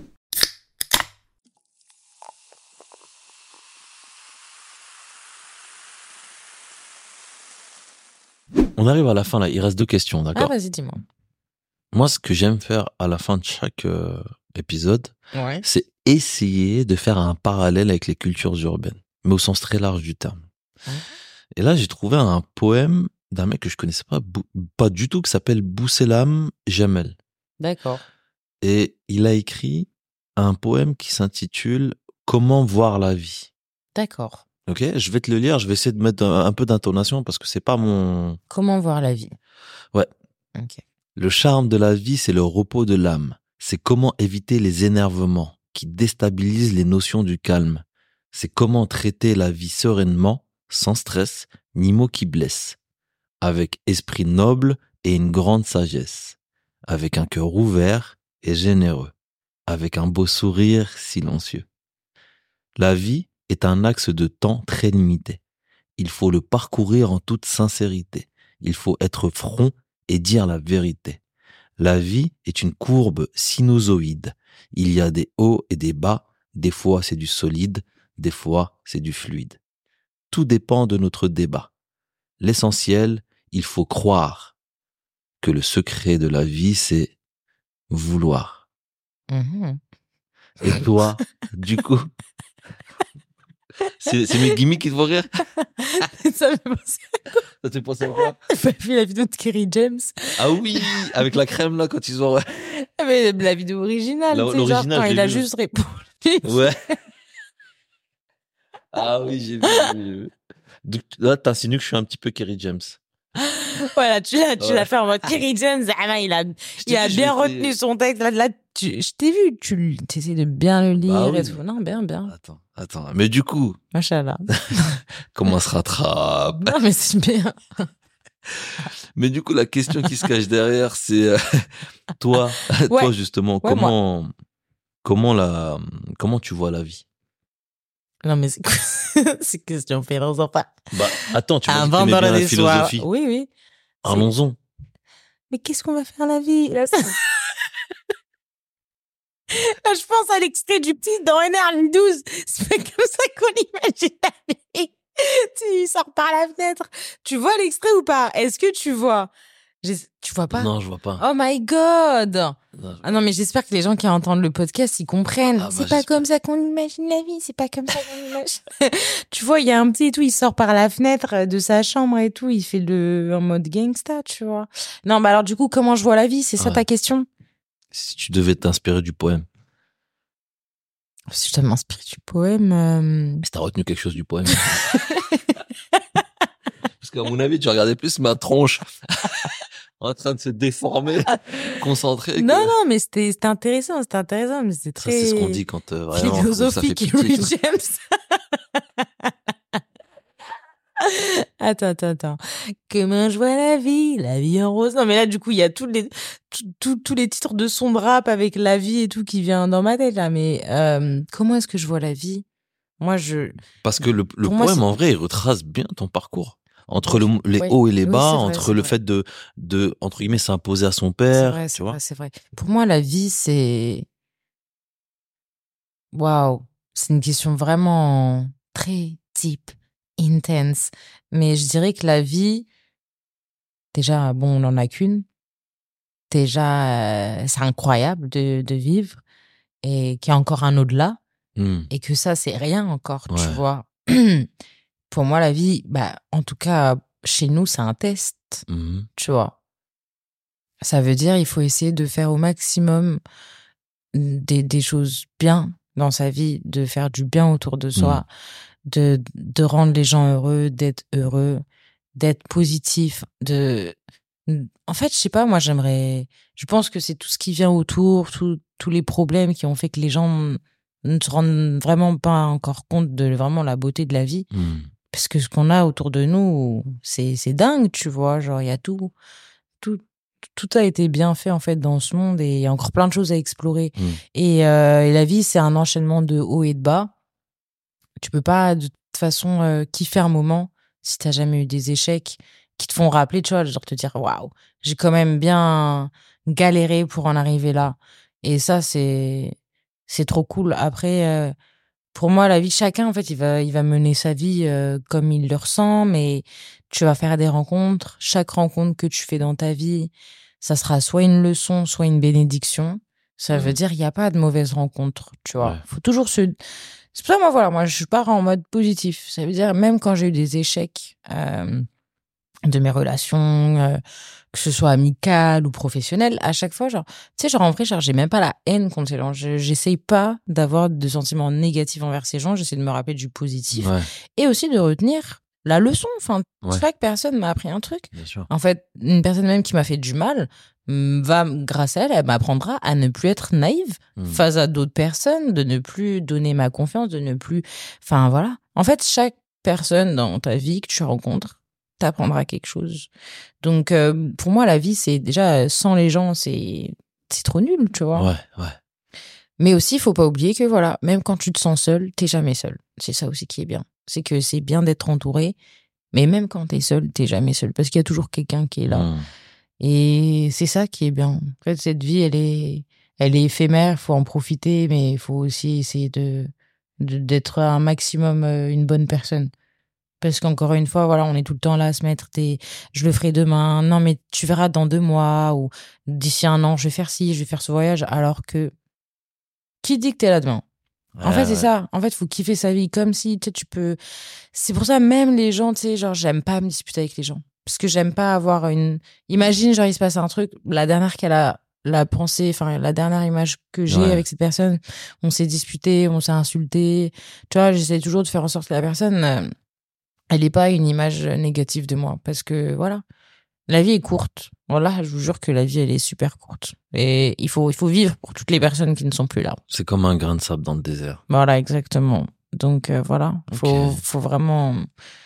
On arrive à la fin, là. Il reste deux questions, Ah, d'accord? vas-y, dis-moi. Moi, ce que j'aime faire à la fin de chaque euh, épisode, Ouais. c'est essayer de faire un parallèle avec les cultures urbaines, mais au sens très large du terme. Ouais. Et là, j'ai trouvé un poème d'un mec que je connaissais pas, bou- pas du tout, qui s'appelle Bousselam Jamel. D'accord. Et il a écrit un poème qui s'intitule Comment voir la vie. D'accord. Ok, je vais te le lire, je vais essayer de mettre un, un peu d'intonation parce que c'est pas mon... Comment voir la vie? Ouais. Ok. Le charme de la vie, c'est le repos de l'âme. C'est comment éviter les énervements qui déstabilisent les notions du calme. C'est comment traiter la vie sereinement, sans stress, ni mots qui blessent. Avec esprit noble et une grande sagesse. Avec un cœur ouvert et généreux. Avec un beau sourire silencieux. La vie est un axe de temps très limité. Il faut le parcourir en toute sincérité. Il faut être franc et dire la vérité. La vie est une courbe sinusoïde. Il y a des hauts et des bas. Des fois, c'est du solide. Des fois, c'est du fluide. Tout dépend de notre débat. L'essentiel, il faut croire que le secret de la vie, c'est vouloir. Mhm. Et toi, du coup, c'est, c'est mes gimmicks qui te font rire? Ça me fait penser. Ça te fait penser à quoi? T'as pas vu la vidéo de Kerry James? Ah oui, avec la crème là, quand ils ont... Ah, mais la vidéo originale, La- tu sais, genre l'original, quand je il l'ai a vu. juste répondu. Ouais. Ah oui, j'ai vu. j'ai vu. Donc, là, t'insinues que je suis un petit peu Kerry James. Voilà, tu l'as, tu Ouais. l'as fait en mode Kerry James. Ah, ben, il a, Je t'ai il a dit, je bien vais retenu essayer. son texte. Là, là, tu, je t'ai vu, tu essaies de bien le lire Bah oui. et tout. Non, bien, bien. Attends, attends. Mais du coup, Machallah. comment on se rattrape? Non, mais c'est bien. Mais du coup, la question qui se cache derrière, c'est euh, toi, toi Ouais. justement, Ouais, comment, comment la, comment tu vois la vie? Non, mais c'est quoi? C'est question philosophe. Bah, attends, tu m'as Un dit que t'aimais bien vendredi la soir. philosophie. Oui, oui. C'est- Allons-en. Mais qu'est-ce qu'on va faire la vie? Là, ça- Là, je pense à l'extrait du petit dans N R douze. C'est pas comme ça qu'on imagine la vie. Tu il sort par la fenêtre. Tu vois l'extrait ou pas? Est-ce que tu vois? J'ai- Tu vois pas? Non, je vois pas. Oh my god! Non, je- Ah non, mais j'espère que les gens qui entendent le podcast, ils comprennent. Ah bah, c'est pas j'espère. comme ça qu'on imagine la vie, c'est pas comme ça qu'on imagine. Tu vois, il y a un petit et tout, il sort par la fenêtre de sa chambre et tout, il fait le, en mode gangsta, tu vois. Non, bah alors du coup, comment je vois la vie? C'est ça Ouais. ta question? Si tu devais t'inspirer du poème, Si je dois m'inspirer du poème, euh, si t'as retenu quelque chose du poème. Parce qu'à mon avis, tu regardais plus ma tronche en train de se déformer, concentré. non, que... non, mais c'était, c'était intéressant, c'était intéressant, mais c'était Ça, très c'est ce qu'on dit quand euh, vraiment ça fait philosophique, pitié. Kerry James. Attends, attends, attends. Comment je vois la vie, la vie en rose. Non, mais là, du coup, il y a tous les, tous, tous- tous les titres de son de rap avec la vie et tout qui vient dans ma tête, là. Mais, euh, comment est-ce que je vois la vie? Moi, je, Parce que le, le Pour moi, poème, c'est- en vrai, il retrace bien ton parcours. Entre le, les Oui. hauts et les Oui, bas, c'est vrai, entre c'est le vrai. fait de, de, entre guillemets, s'imposer à son c'est père, vrai, tu c'est vois. vrai, c'est vrai. Pour moi, la vie, c'est, waouh. C'est une question vraiment très deep, intense. Mais je dirais que la vie, déjà, bon, on n'en a qu'une. Déjà, euh, c'est incroyable de, de vivre et qu'il y a encore un au-delà Mm. et que ça, c'est rien encore, tu Ouais. vois. Pour moi, la vie, bah, en tout cas, chez nous, c'est un test, Mhm. tu vois. Ça veut dire il faut essayer de faire au maximum des, des choses bien dans sa vie, de faire du bien autour de soi, de, de rendre les gens heureux, d'être heureux, d'être positif, de... En fait, je sais pas, moi, j'aimerais... Je pense que c'est tout ce qui vient autour, tout- tous les problèmes qui ont fait que les gens ne se rendent vraiment pas encore compte de vraiment la beauté de la vie. Mm. Parce que ce qu'on a autour de nous, c'est, c'est dingue, tu vois. Genre, il y a tout, tout, tout a été bien fait, en fait, dans ce monde et il y a encore plein de choses à explorer. Mm. Et, euh, et la vie, c'est un enchaînement de hauts et de bas. Tu peux pas, de toute façon, euh, kiffer un moment si t'as jamais eu des échecs qui te font rappeler, tu vois, genre te dire, waouh, j'ai quand même bien galéré pour en arriver là. Et ça, c'est, c'est trop cool. Après, euh, pour moi, la vie, chacun, en fait, il va, il va mener sa vie euh, comme il le ressent, mais tu vas faire des rencontres. Chaque rencontre que tu fais dans ta vie, ça sera soit une leçon, soit une bénédiction. Ça veut Mm. dire, il n'y a pas de mauvaise rencontre, tu vois. Ouais. Faut toujours se... C'est pour ça, moi, voilà, moi, je pars en mode positif. Ça veut dire, même quand j'ai eu des échecs euh, de mes relations, euh, que ce soit amicales ou professionnelles, à chaque fois, genre, tu sais, genre, en vrai, genre, j'ai même pas la haine contre ces gens. Je- J'essaye pas d'avoir de sentiments négatifs envers ces gens. J'essaie de me rappeler du positif Ouais, et aussi de retenir la leçon. Enfin, Ouais. chaque personne m'a appris un truc. bien sûr. En fait, une personne même qui m'a fait du mal mm, va, grâce à elle, elle m'apprendra à ne plus être naïve Mm. face à d'autres personnes, de ne plus donner ma confiance, de ne plus... Enfin, voilà. En fait, chaque personne dans ta vie que tu rencontres t'apprendra quelque chose. Donc, euh, pour moi, la vie, c'est déjà, sans les gens, c'est c'est trop nul, tu vois. Ouais, ouais. Mais aussi, il faut pas oublier que, voilà, même quand tu te sens seul, t'es jamais seul. C'est ça aussi qui est bien. C'est que c'est bien d'être entouré, mais même quand t'es seul, t'es jamais seul. Parce qu'il y a toujours quelqu'un qui est là. Mm. Et c'est ça qui est bien. En fait, cette vie, elle est, elle est éphémère, faut en profiter, mais il faut aussi essayer de, de- d'être un maximum euh, une bonne personne. Parce qu'encore une fois, voilà, on est tout le temps là à se mettre des, je le ferai demain, non, mais tu verras dans deux mois, ou d'ici un an, je vais faire ci, je vais faire ce voyage, alors que, qui dit que t'es là demain? En fait, Ouais, c'est ouais. ça. En fait, faut kiffer sa vie comme si, tu sais, tu peux, c'est pour ça, même les gens, tu sais, genre, j'aime pas me disputer avec les gens. Parce que j'aime pas avoir une, imagine, genre, il se passe un truc, la dernière qu'elle a, la pensée, enfin, la dernière image que j'ai Ouais. avec cette personne, on s'est disputé, on s'est insulté. Tu vois, j'essaie toujours de faire en sorte que la personne, euh, elle n'ait pas une image négative de moi. Parce que, voilà, la vie est courte. Voilà, je vous jure que la vie, elle est super courte. Et il faut, il faut vivre pour toutes les personnes qui ne sont plus là. C'est comme un grain de sable dans le désert. Voilà, exactement. Donc, euh, voilà, faut, Ok. faut vraiment...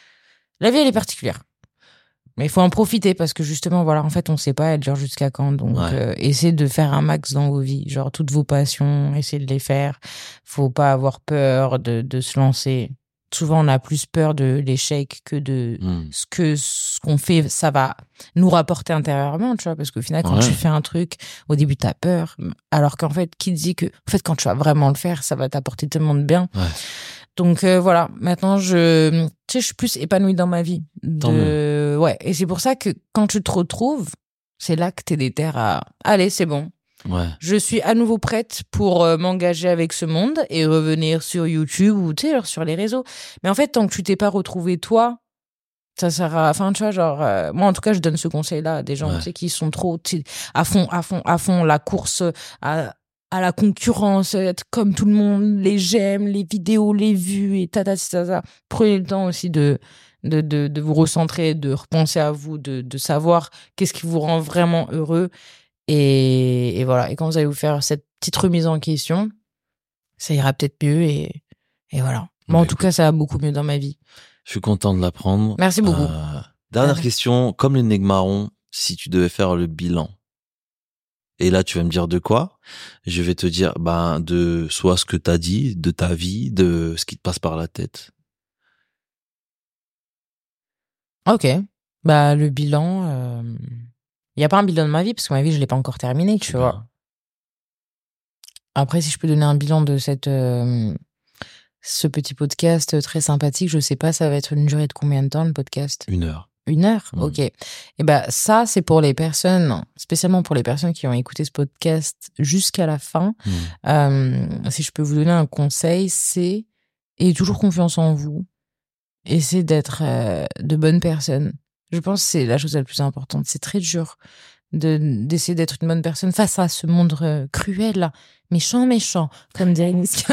La vie, elle est particulière. Mais il faut en profiter parce que justement, voilà, en fait, on sait pas, elle dure jusqu'à quand. Donc, Ouais. euh, essayez de faire un max dans vos vies. Genre, toutes vos passions, essayez de les faire. Faut pas avoir peur de, de se lancer. Souvent, on a plus peur de l'échec que de Mm. ce que ce qu'on fait, ça va nous rapporter intérieurement, tu vois. Parce qu'au final, quand Ouais. tu fais un truc, au début, t'as peur. Alors qu'en fait, qui te dit que, en fait, quand tu vas vraiment le faire, ça va t'apporter tellement de bien. Ouais. Donc euh, voilà, maintenant je, tu sais, je suis plus épanouie dans ma vie. Tant De... Ouais, et c'est pour ça que quand tu te retrouves, c'est là que t'es déter à, allez, c'est bon. Ouais. Je suis à nouveau prête pour euh, m'engager avec ce monde et revenir sur YouTube ou tu sais, genre, sur les réseaux. Mais en fait, tant que tu t'es pas retrouvé toi, ça sert à, enfin, tu vois, genre, euh, moi en tout cas, je donne ce conseil-là à des gens, Ouais. tu sais, qui sont trop, tu sais, à fond, à fond, à fond, la course à, à la concurrence, être comme tout le monde, les j'aime, les vidéos, les vues et tata, tata, tata. Prenez le temps aussi de, de, de, de vous recentrer, de repenser à vous, de, de savoir qu'est-ce qui vous rend vraiment heureux. Et, et voilà. Et quand vous allez vous faire cette petite remise en question, ça ira peut-être mieux et, et voilà. Moi, Bah, en tout écoute. cas, ça va beaucoup mieux dans ma vie. Je suis content de l'apprendre. Merci beaucoup. Euh, dernière Allez. question, comme l'énigme marron, si tu devais faire le bilan, et là tu vas me dire de quoi, je vais te dire ben de soit ce que t'as dit, de ta vie, de ce qui te passe par la tête. Ok. Bah, le bilan, il n'y a pas un bilan de ma vie parce que ma vie, je l'ai pas encore terminée, tu Super. vois. Après, si je peux donner un bilan de cette, euh, ce petit podcast très sympathique. Je sais pas, ça va être une durée de combien de temps le podcast? Une heure. Une heure, Mmh. ok. Et ben ça, c'est pour les personnes, spécialement pour les personnes qui ont écouté ce podcast jusqu'à la fin. Mmh. Euh, si je peux vous donner un conseil, c'est ayez toujours confiance en vous. Essayez d'être euh, de bonnes personnes. Je pense que c'est la chose la plus importante. C'est très dur de d'essayer d'être une bonne personne face à ce monde euh, cruel, là. Méchant, méchant, comme dirait Niska.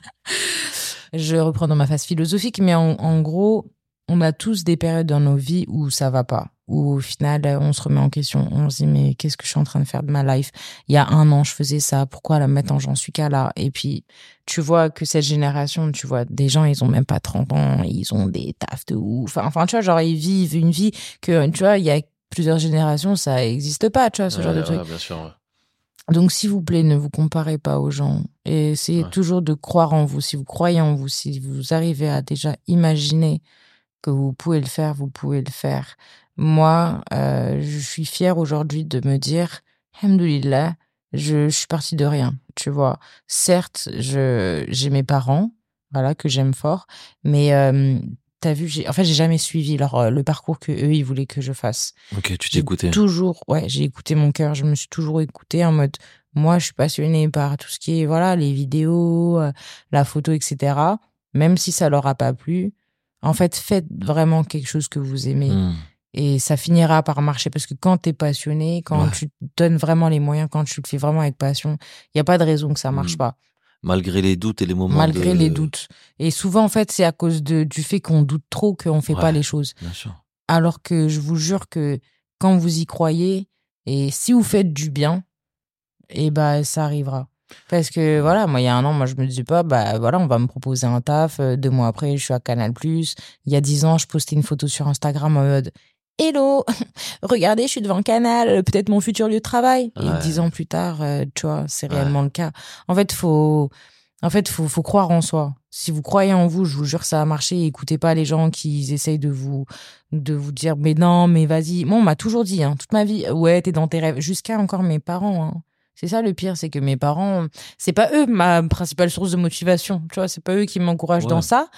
Je reprends dans ma phase philosophique, mais en, en gros, on a tous des périodes dans nos vies où ça va pas, où au final, on se remet en question, on se dit, mais qu'est-ce que je suis en train de faire de ma life? Il y a un an, je faisais ça, pourquoi là, maintenant, j'en suis qu'à là? Et puis, tu vois que cette génération, tu vois, des gens, ils ont même pas trente ans, ils ont des tafs de ouf. Enfin, enfin, tu vois, genre, ils vivent une vie que, tu vois, il y a plusieurs générations, ça existe pas, tu vois, ce Ouais, genre de ouais, truc. bien sûr, ouais. Donc, s'il vous plaît, ne vous comparez pas aux gens et essayez Ouais. toujours de croire en vous. Si vous croyez en vous, si vous arrivez à déjà imaginer que vous pouvez le faire, vous pouvez le faire. Moi, euh, je suis fière aujourd'hui de me dire, alhamdoulilah, je, je suis partie de rien, tu vois. Certes, je, j'ai mes parents, voilà, que j'aime fort, mais euh, t'as vu, j'ai, en fait, j'ai jamais suivi leur, le parcours que eux, ils voulaient que je fasse. Ok, tu J'ai t'écoutais. toujours, ouais, j'ai écouté mon cœur, je me suis toujours écoutée en mode, moi, je suis passionnée par tout ce qui est, voilà, les vidéos, euh, la photo, et cetera. Même si ça leur a pas plu, en fait, faites vraiment quelque chose que vous aimez Mmh. et ça finira par marcher parce que quand t'es passionné, quand Ouais. tu te donnes vraiment les moyens, quand tu le fais vraiment avec passion, il y a pas de raison que ça marche Mmh. pas, Malgré les doutes et les moments malgré de... les doutes. Et souvent, en fait, c'est à cause de, du fait qu'on doute trop qu'on fait Ouais. pas les choses. Bien sûr. Alors que je vous jure que quand vous y croyez et si vous faites du bien, et ben ça arrivera. Parce que voilà, moi il y a un an, moi je me disais pas, bah voilà, on va me proposer un taf. euh, Deux mois après, je suis à Canal+. Il y a dix ans, je postais une photo sur Instagram en mode Hello, regardez, je suis devant Canal, peut-être mon futur lieu de travail. Et Ouais. dix ans plus tard, euh, tu vois, c'est Ouais. réellement le cas. En fait, faut, en fait, faut, faut croire en soi. Si vous croyez en vous, je vous jure, ça va marcher. Écoutez pas les gens qui essayent de vous, de vous dire, mais non, mais vas-y. Moi, on m'a toujours dit, hein, toute ma vie, ouais, t'es dans tes rêves. Jusqu'à encore mes parents, hein. C'est ça le pire, c'est que mes parents, c'est pas eux ma principale source de motivation. Tu vois, c'est pas eux qui m'encouragent Ouais. dans ça.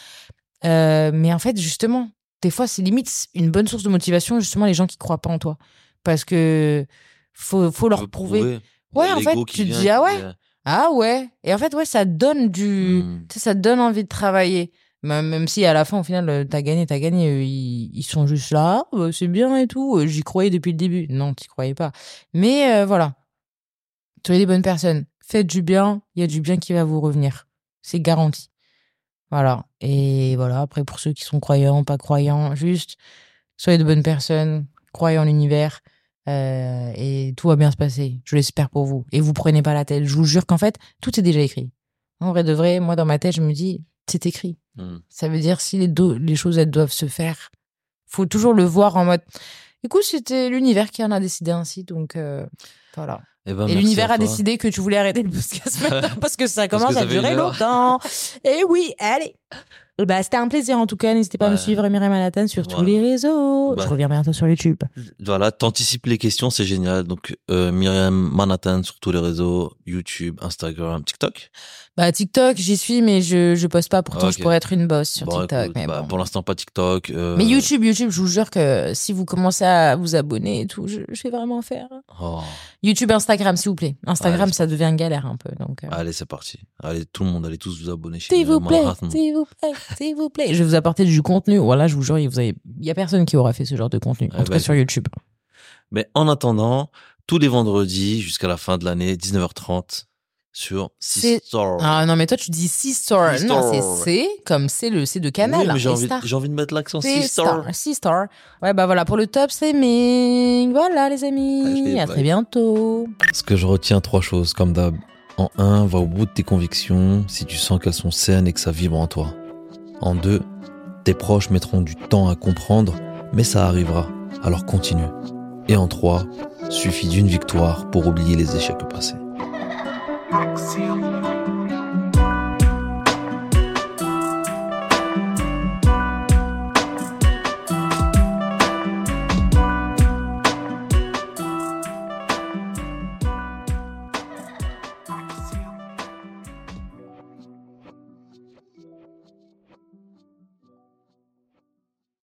Euh, mais en fait, justement, des fois, c'est limite une bonne source de motivation, justement, les gens qui croient pas en toi. Parce que faut, faut Tu leur veux prouver. prouver. Il y a Ouais, en fait, l'ego qui tu te vient, dis, ah qui ouais, dit, ah ouais. Et en fait, ouais, ça donne du, Hmm. tu sais, ça donne envie de travailler. Même, même si à la fin, au final, euh, t'as gagné, t'as gagné, euh, ils, ils sont juste là, ah, bah, c'est bien et tout. euh, J'y croyais depuis le début. Non, t'y croyais pas. Mais euh, voilà. Soyez des bonnes personnes. Faites du bien, il y a du bien qui va vous revenir. C'est garanti. Voilà. Et voilà, après, pour ceux qui sont croyants, pas croyants, juste, soyez de bonnes personnes, croyez en l'univers, euh, et tout va bien se passer. Je l'espère pour vous. Et vous prenez pas la tête. Je vous jure qu'en fait, tout est déjà écrit. En vrai de vrai, moi, dans ma tête, je me dis, c'est écrit. Hmm. Ça veut dire, si les, do- les choses, elles doivent se faire, faut toujours le voir en mode, écoute, c'était l'univers qui en a décidé ainsi, donc, euh, voilà. Eh ben, Et merci l'univers à a toi. décidé que tu voulais arrêter le podcast maintenant parce que ça Parce commence que ça à fait durer une heure. longtemps. Et oui, allez. Bah, c'était un plaisir en tout cas. N'hésitez pas à me Ouais. suivre, Myriam Manhattan, sur tous Voilà. les réseaux. Bah. Je reviens bientôt sur YouTube. Voilà, t'anticipes les questions, c'est génial. Donc, euh, Myriam Manhattan sur tous les réseaux, YouTube, Instagram, TikTok. Bah, TikTok, j'y suis, mais je, je poste pas. Pourtant, Ok. je pourrais être une boss sur Bon, TikTok. écoute, mais bah, bon. pour l'instant, pas TikTok. euh, Mais YouTube, YouTube, je vous jure que si vous commencez à vous abonner et tout, je, je vais vraiment faire. oh. YouTube, Instagram, s'il vous plaît. Instagram, Allez, ça devient une galère un peu. Donc, euh, Allez, c'est parti. Allez, tout le monde, allez tous vous abonner chez s'il vous Myriam plaît, Manhattan. s'il vous plaît, s'il vous plaît. Je vais vous apporter du contenu. Voilà, je vous jure, vous avez... il y a personne qui aura fait ce genre de contenu. En Eh tout ben, cas, sur YouTube. Mais en attendant, tous les vendredis jusqu'à la fin de l'année, dix-neuf heures trente, sur C'est- Sister. Ah non, mais toi, tu dis Sister. Sister. Non, c'est C, comme c'est le C de Canal. Oui, mais j'ai et envie, Star. j'ai envie de mettre l'accent C'est Sister. Star. Sister. Ouais, bah voilà, pour le top streaming. Voilà, les amis. Allez, à bye. très bientôt. Ce que je retiens, trois choses, comme d'hab. En un, va au bout de tes convictions si tu sens qu'elles sont saines et que ça vibre en toi. En deux, tes proches mettront du temps à comprendre, mais ça arrivera, alors continue. Et en trois, suffit d'une victoire pour oublier les échecs passés. Axiom.